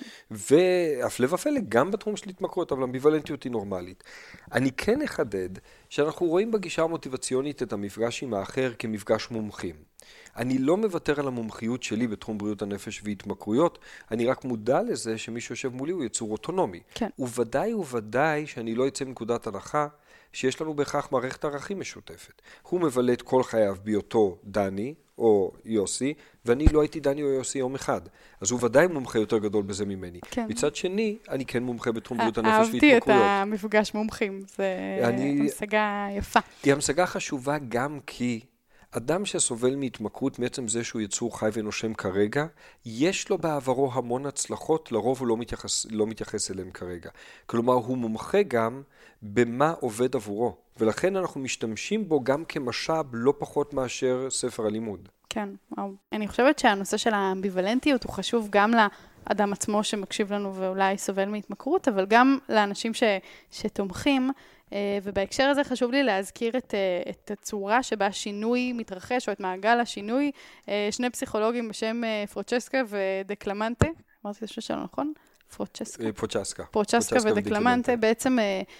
והפלא ופלא, גם בתחום של התמכרות, אבל אמביוולנטיות היא נורמלית. אני כן אחדד שאנחנו רואים בגישה המוטיבציונית את המפגש עם האחר כמפגש מומחים. אני לא מוותר על המומחיות שלי בתחום בריאות הנפש והתמכרויות, אני רק מודע לזה שמי שיושב מולי הוא יצור אוטונומי. כן. וודאי וודאי שאני לא אצא מנקודת הנחה שיש לנו בהכרח מערכת ערכים משותפת. הוא מבלה את כל חייו בהיותו דני או יוסי, ואני לא הייתי דני או יוסי יום אחד. אז הוא ודאי מומחה יותר גדול בזה ממני. כן. מצד שני, אני כן מומחה בתחום בריאות הנפש והתמכרויות. אהבתי את המפגש מומחים, זה אני... המשגה יפה. היא המשגה חשובה גם כי אדם שסובל מהתמכרות מעצם זה שהוא יצור חי ונושם כרגע, יש לו בעברו המון הצלחות, לרוב הוא לא מתייחס, לא מתייחס אליהם כרגע. כלומר, הוא מומחה גם במה עובד עבורו, ולכן אנחנו משתמשים בו גם כמשאב לא פחות מאשר ספר הלימוד. כן, וואו. אני חושבת שהנושא של האמביוולנטיות הוא חשוב גם לאדם עצמו שמקשיב לנו ואולי סובל מהתמכרות, אבל גם לאנשים ש, שתומכים, ובהקשר הזה חשוב לי להזכיר את, את הצורה שבה שינוי מתרחש, או את מעגל השינוי. שני פסיכולוגים בשם פרוצ'סקה ודקלמנטה, אמרתי את השם שלנו, נכון? פרוצ'סקה. פרוצ'סקה. פרוצ'סקה ודקלמנטה בעצם,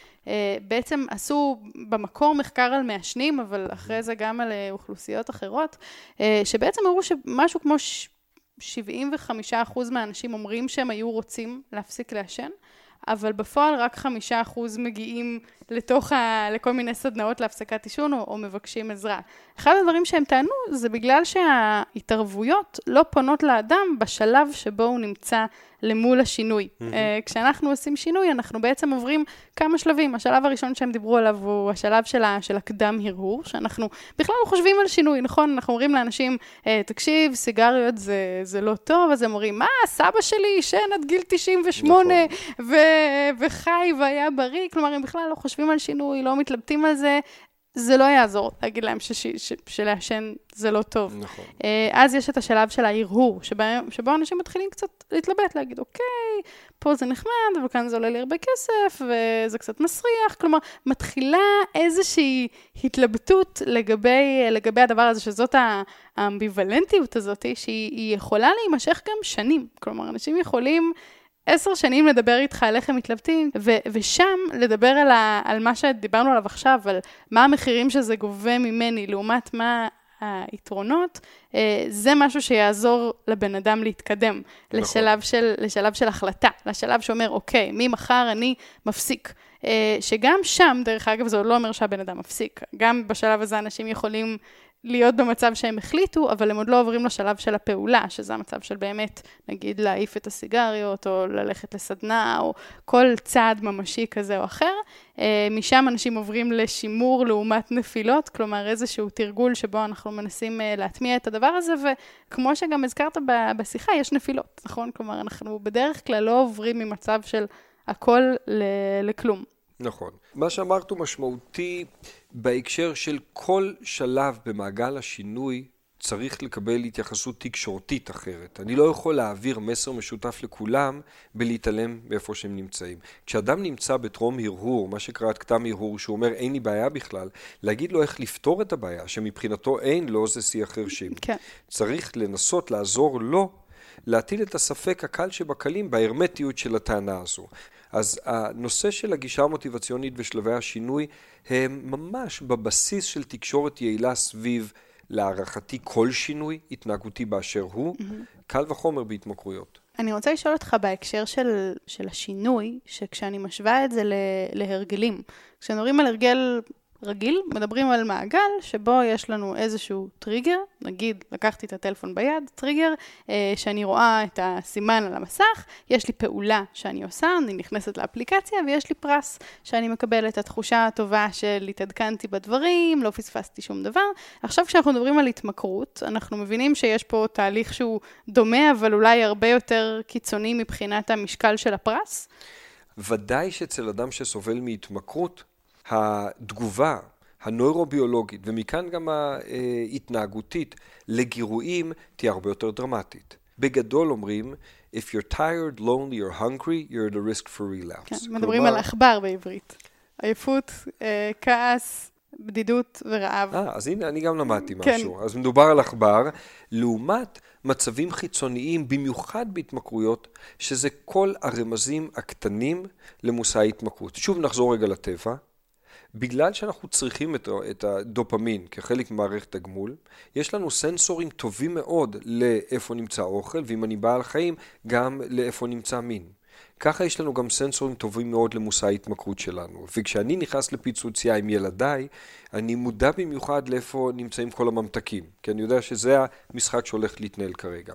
בעצם עשו במקור מחקר על מעשנים, אבל אחרי זה גם על אוכלוסיות אחרות, שבעצם אמרו שמשהו כמו שבעים וחמישה אחוז מהאנשים אומרים שהם היו רוצים להפסיק לעשן, אבל בפועל רק חמישה אחוז מגיעים לתוך ה... לכל מיני סדנאות להפסקת עישון או, או מבקשים עזרה. אחד הדברים שהם טענו זה בגלל שההתערבויות לא פונות לאדם בשלב שבו הוא נמצא למול השינוי. Mm-hmm. Uh, כשאנחנו עושים שינוי, אנחנו בעצם עוברים כמה שלבים. השלב הראשון שהם דיברו עליו הוא השלב של, ה... של הקדם הרהור, שאנחנו בכלל לא חושבים על שינוי, נכון? אנחנו אומרים לאנשים, תקשיב, סיגריות זה, זה לא טוב, אז הם אומרים, מה, סבא שלי ישן עד גיל תשעים ושמונה, נכון. ו... וחי והיה בריא, כלומר, הם בכלל לא חושבים על שינוי, לא מתלבטים על זה, זה לא יעזור להגיד להם שש... ש... שלעשן זה לא טוב. נכון. אז יש את השלב של ההרהור, שבו, שבו אנשים מתחילים קצת להתלבט, להגיד, אוקיי, פה זה נחמד, אבל כאן זה עולה לי הרבה כסף, וזה קצת מסריח, כלומר, מתחילה איזושהי התלבטות לגבי, לגבי הדבר הזה, שזאת האמביוולנטיות הזאת, שהיא יכולה להימשך גם שנים. כלומר, אנשים יכולים עשר שנים לדבר איתך על איך הם מתלבטים, ו- ושם לדבר על, ה- על מה שדיברנו עליו עכשיו, על מה המחירים שזה גובה ממני, לעומת מה היתרונות, זה משהו שיעזור לבן אדם להתקדם, נכון. לשלב של, לשלב של החלטה, לשלב שאומר, אוקיי, ממחר אני מפסיק. שגם שם, דרך אגב, זה עוד לא אומר שהבן אדם מפסיק. גם בשלב הזה אנשים יכולים להיות במצב שהם החליטו, אבל הם עוד לא עוברים לשלב של הפעולה, שזה המצב של באמת, נגיד, להעיף את הסיגריות, או ללכת לסדנה, או כל צעד ממשי כזה או אחר. משם אנשים עוברים לשימור לעומת נפילות, כלומר איזשהו תרגול שבו אנחנו מנסים להטמיע את הדבר הזה, וכמו שגם הזכרת בשיחה, יש נפילות, נכון? כלומר, אנחנו בדרך כלל לא עוברים ממצב של הכל לכלום. נכון. מה שאמרת הוא משמעותי בהקשר של כל שלב במעגל השינוי צריך לקבל התייחסות תקשורתית אחרת. אני לא יכול להעביר מסר משותף לכולם בלהתעלם מאיפה שהם נמצאים. כשאדם נמצא בטרום הרהור, מה שקראת כתם הרהור, שהוא אומר אין לי בעיה בכלל, להגיד לו איך לפתור את הבעיה, שמבחינתו אין לו זה שיח חרשים. כן. צריך לנסות לעזור לו להטיל את הספק הקל שבקלים בהרמטיות של הטענה הזו. אז הנושא של הגישה המוטיבציונית בשלבי השינוי הם ממש בבסיס של תקשורת יעילה סביב להערכתי כל שינוי התנהגותי באשר הוא, mm-hmm. קל וחומר בהתמכרויות. אני רוצה לשאול אותך בהקשר של, של השינוי, שכשאני משווה את זה להרגלים, כשנורים על הרגל רגיל, מדברים על מעגל שבו יש לנו איזשהו טריגר, נגיד לקחתי את הטלפון ביד, טריגר, אה, שאני רואה את הסימן על המסך, יש לי פעולה שאני עושה, אני נכנסת לאפליקציה ויש לי פרס שאני מקבל את התחושה הטובה של התעדכנתי בדברים, לא פספסתי שום דבר. עכשיו כשאנחנו מדברים על התמכרות, אנחנו מבינים שיש פה תהליך שהוא דומה, אבל אולי הרבה יותר קיצוני מבחינת המשקל של הפרס. ודאי שאצל אדם שסובל מהתמכרות, התגובה הנוירוביולוגית, ומכאן גם ההתנהגותית לגירויים, תהיה הרבה יותר דרמטית. בגדול אומרים, if you're tired, lonely or hungry, you're at a risk for relapse. כן, מדברים על עכבר בעברית. עייפות, כעס, בדידות ורעב. אה, אז הנה, אני גם למדתי משהו. אז מדובר על עכבר, לעומת מצבים חיצוניים, במיוחד בהתמכרויות, שזה כל הרמזים הקטנים למושא ההתמכרות. שוב נחזור רגע לטבע. בגלל שאנחנו צריכים את, את הדופמין כחלק ממערכת הגמול, יש לנו סנסורים טובים מאוד לאיפה נמצא אוכל, ואם אני בעל חיים, גם לאיפה נמצא מין. ככה יש לנו גם סנסורים טובים מאוד למושא ההתמכרות שלנו. וכשאני נכנס לפיצוציה עם ילדיי, אני מודע במיוחד לאיפה נמצאים כל הממתקים. כי אני יודע שזה המשחק שהולך להתנהל כרגע.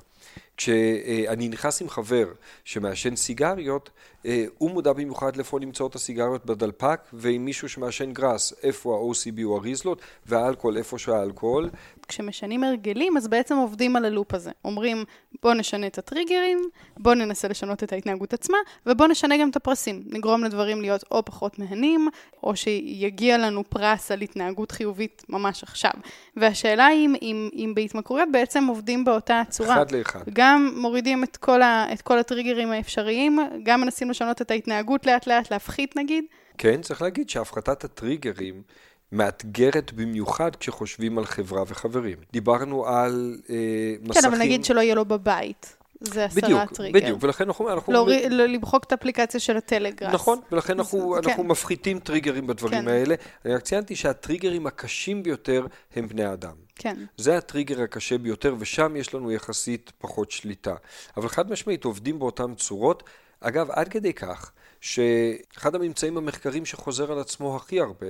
כשאני נכנס עם חבר שמעשן סיגריות, הוא מודע במיוחד לאיפה נמצאות הסיגריות בדלפק, ועם מישהו שמעשן גרס, איפה ה-או סי בי או הריזלות, והאלכוהול, איפה שהאלכוהול. כשמשנים הרגלים, אז בעצם עובדים על הלופ הזה. אומרים, בוא נשנה את הטריגרים, בוא ננסה לשנות את ההתנהגות עצמה, ובוא נשנה גם את הפרסים. נגרום לדברים להיות או פחות מהנים, או שיגיע לנו פרס על התנהגות חיובית ממש עכשיו. והשאלה היא אם, אם, אם בהתמכרויות בעצם עובדים באותה צורה. אחד לאחד. גם מורידים את כל, ה, את כל הטריגרים האפשריים, גם מנסים לשנות את ההתנהגות לאט לאט, להפחית נגיד. כן, צריך להגיד שהפחתת הטריגרים מאתגרת במיוחד כשחושבים על חברה וחברים. דיברנו על אה, מסכים... כן, אבל נגיד שלא יהיה לו בבית. זה עשרה בדיוק, טריגר. בדיוק, ולכן אנחנו... אנחנו לא, לא, למחוק את האפליקציה של הטלגראס. נכון, ולכן אנחנו, אז, אנחנו כן. מפחיתים טריגרים בדברים כן. האלה. אני רק ציינתי שהטריגרים הקשים ביותר הם בני אדם. כן. זה הטריגר הקשה ביותר, ושם יש לנו יחסית פחות שליטה. אבל חד משמעית עובדים באותן צורות. אגב, עד כדי כך, שאחד הממצאים המחקרים שחוזר על עצמו הכי הרבה,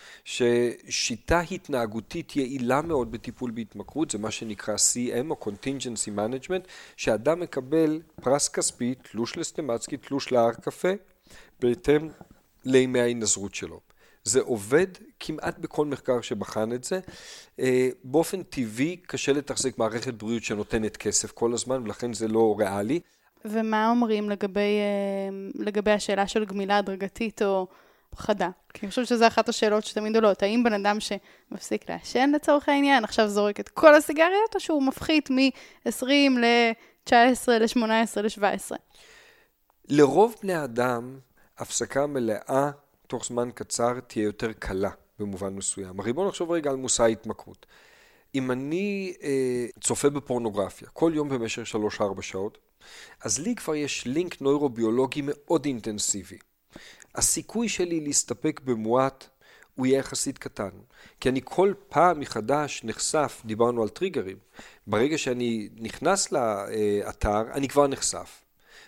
ששיטה התנהגותית יעילה מאוד בטיפול בהתמכרות, זה מה שנקרא סי אם או Contingency Management, שאדם מקבל פרס כספי, תלוש לסטמצקי, תלוש להר קפה, בהתאם לימי ההינזרות שלו. זה עובד כמעט בכל מחקר שבחן את זה. באופן טבעי קשה לתחזק מערכת בריאות שנותנת כסף כל הזמן, ולכן זה לא ריאלי. ומה אומרים לגבי, לגבי השאלה של גמילה הדרגתית או חדה? כי אני חושבת שזו אחת השאלות שתמיד עולות. האם בן אדם שמפסיק לעשן לצורך העניין, עכשיו זורק את כל הסיגריות, או שהוא מפחית מ-עשרים ל-תשע עשרה ל-שמונה עשרה ל-שבע עשרה? לרוב בני אדם, הפסקה מלאה תוך זמן קצר תהיה יותר קלה במובן מסוים. הרי בואו נחשוב רגע על מושא ההתמכרות. אם אני אה, צופה בפורנוגרפיה כל יום במשך שלוש ארבע שעות, אז לי כבר יש לינק נוירוביולוגי מאוד אינטנסיבי. הסיכוי שלי להסתפק במועט הוא יהיה יחסית קטן. כי אני כל פעם מחדש נחשף, דיברנו על טריגרים, ברגע שאני נכנס לאתר, אני כבר נחשף.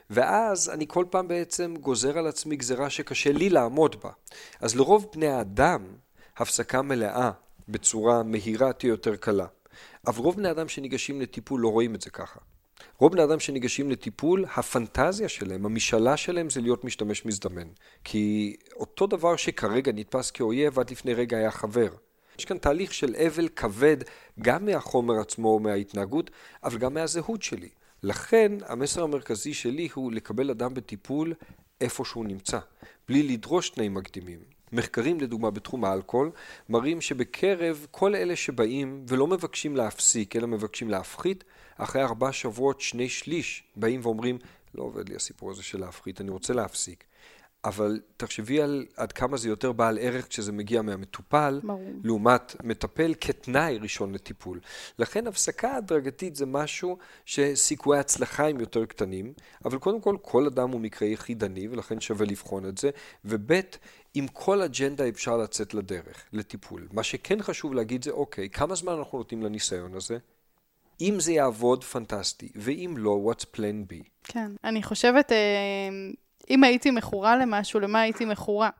ואז אני כל פעם בעצם גוזר על עצמי גזרה שקשה לי לעמוד בה. אז לרוב בני האדם, הפסקה מלאה בצורה מהירה תהיה יותר קלה. אבל רוב בני האדם שניגשים לטיפול לא רואים את זה ככה. רוב בני אדם שניגשים לטיפול, הפנטזיה שלהם, המשאלה שלהם זה להיות משתמש מזדמן. כי אותו דבר שכרגע נתפס כאויב, עד לפני רגע היה חבר. יש כאן תהליך של אבל כבד, גם מהחומר עצמו, מההתנהגות, אבל גם מהזהות שלי. לכן, המסר המרכזי שלי הוא לקבל אדם בטיפול איפה שהוא נמצא, בלי לדרוש תנאים מקדימים. מחקרים, לדוגמה, בתחום האלכוהול, מראים שבקרב כל אלה שבאים ולא מבקשים להפסיק, אלא מבקשים להפחית, אחרי ארבעה שבועות, שני שליש באים ואומרים, לא עובד לי הסיפור הזה של להפחית, אני רוצה להפסיק. אבל תחשבי על עד כמה זה יותר בעל ערך כשזה מגיע מהמטופל, ברור. לעומת מטפל כתנאי ראשון לטיפול. לכן הפסקה הדרגתית זה משהו שסיכויי הצלחה הם יותר קטנים, אבל קודם כל כל אדם הוא מקרה יחידני, ולכן שווה לבחון את זה, ובית, עם כל אג'נדה אפשר לצאת לדרך, לטיפול. מה שכן חשוב להגיד זה, אוקיי, כמה זמן אנחנו נותנים לניסיון הזה? אם זה יעבוד, פנטסטי, ואם לא, what's plan B? כן, אני חושבת... אם הייתי מכורה למשהו, למה הייתי מכורה?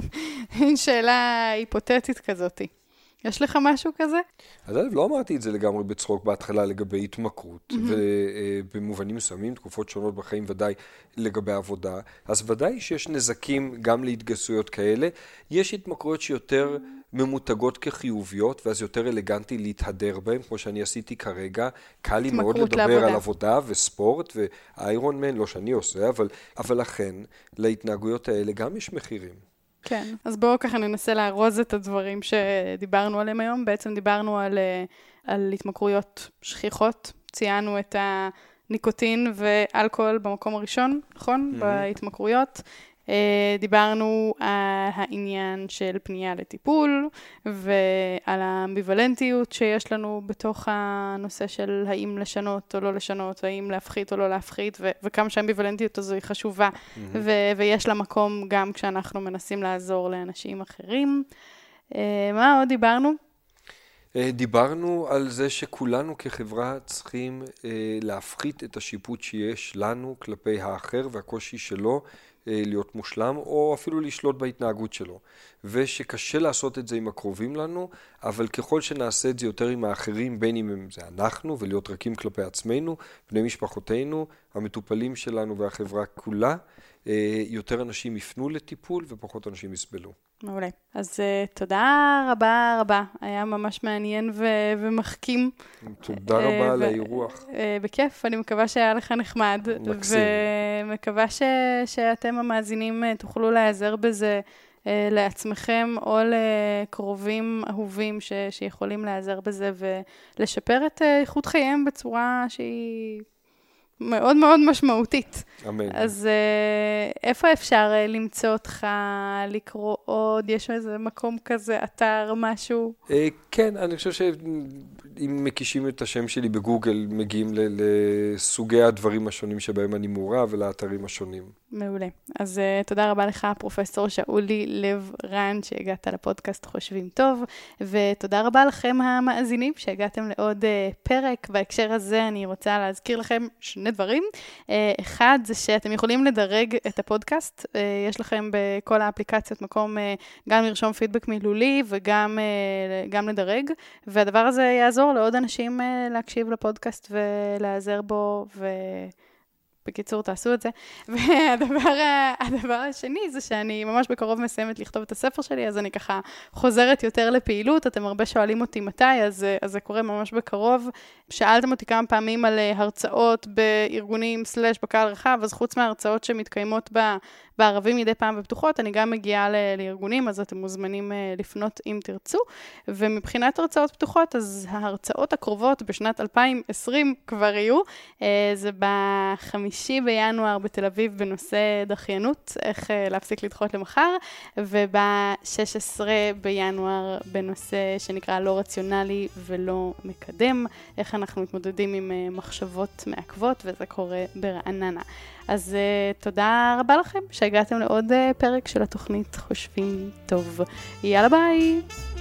שאלה היפותטית כזאת. יש לך משהו כזה? אז לא אמרתי את זה לגמרי בצחוק בהתחלה לגבי התמכרות, ובמובנים מסוימים, תקופות שונות בחיים ודאי לגבי עבודה, אז ודאי שיש נזקים גם להתגסויות כאלה. יש התמכרויות שיותר ממותגות כחיוביות, ואז יותר אלגנטי להתהדר בהם, כמו שאני עשיתי כרגע. קל לי מאוד לדבר לעבודה. על עבודה וספורט ואיירון מן, לא שאני עושה, אבל, אבל לכן להתנהגויות האלה גם יש מחירים. כן, אז בואו ככה ננסה לארוז את הדברים שדיברנו עליהם היום. בעצם דיברנו על, על התמכרויות שכיחות, ציינו את הניקוטין ואלכוהול במקום הראשון, נכון? Mm-hmm. בהתמכרויות. דיברנו על העניין של פנייה לטיפול, ועל האמביוולנטיות שיש לנו בתוך הנושא של האם לשנות או לא לשנות, האם להפחית או לא להפחית, ו- וכמה שהאמביוולנטיות הזו היא חשובה, mm-hmm. ו- ויש לה מקום גם כשאנחנו מנסים לעזור לאנשים אחרים. מה עוד דיברנו? דיברנו על זה שכולנו כחברה צריכים להפחית את השיפוט שיש לנו כלפי האחר והקושי שלו, להיות מושלם, או אפילו לשלוט בהתנהגות שלו. ושקשה לעשות את זה עם הקרובים לנו, אבל ככל שנעשה את זה יותר עם האחרים, בין אם זה אנחנו, ולהיות רכים כלפי עצמנו, בני משפחותינו, המטופלים שלנו והחברה כולה, יותר אנשים יפנו לטיפול ופחות אנשים יסבלו. מעולה. אז uh, תודה רבה רבה. היה ממש מעניין ו- ומחכים. תודה uh, רבה על האירוח. Uh, בכיף, אני מקווה שהיה לך נחמד. מקסים. ומקווה ש- שאתם המאזינים uh, תוכלו להיעזר בזה uh, לעצמכם או לקרובים אהובים ש- שיכולים להיעזר בזה ולשפר את uh, איכות חייהם בצורה שהיא... מאוד מאוד משמעותית. אמן. אז איפה אפשר למצוא אותך, לקרוא עוד? יש איזה מקום כזה, אתר, משהו? כן, אני חושב שאם מקישים את השם שלי בגוגל, מגיעים לסוגי הדברים השונים שבהם אני מעורב ולאתרים השונים. מעולה. אז תודה רבה לך, פרופסור שאולי לב רן, שהגעת לפודקאסט חושבים טוב, ותודה רבה לכם המאזינים שהגעתם לעוד פרק. בהקשר הזה אני רוצה להזכיר לכם שני דברים. אחד זה שאתם יכולים לדרג את הפודקאסט. יש לכם בכל האפליקציות מקום גם לרשום פידבק מילולי וגם גם לדרג, והדבר הזה יעזור לעוד אנשים להקשיב לפודקאסט ולעזר בו, ובקיצור תעשו את זה. והדבר הדבר השני זה שאני ממש בקרוב מסיימת לכתוב את הספר שלי, אז אני ככה חוזרת יותר לפעילות. אתם הרבה שואלים אותי מתי, אז, אז זה קורה ממש בקרוב. שאלתם אותי כמה פעמים על הרצאות בארגונים סלש בקהל רחב, אז חוץ מההרצאות שמתקיימות ב, בערבים מדי פעם בפתוחות, אני גם מגיעה ל, לארגונים, אז אתם מוזמנים לפנות אם תרצו. ומבחינת הרצאות פתוחות, אז ההרצאות הקרובות בשנת אלפיים עשרים כבר יהיו. זה בחמישי בינואר בתל אביב בנושא דחיינות, איך להפסיק לדחות למחר, וב-שש עשרה בינואר בנושא שנקרא לא רציונלי ולא מקדם, איך אנחנו מתמודדים עם מחשבות מעכבות, וזה קורה ברעננה. אז uh, תודה רבה לכם שהגעתם לעוד uh, פרק של התוכנית חושבים טוב. יאללה ביי!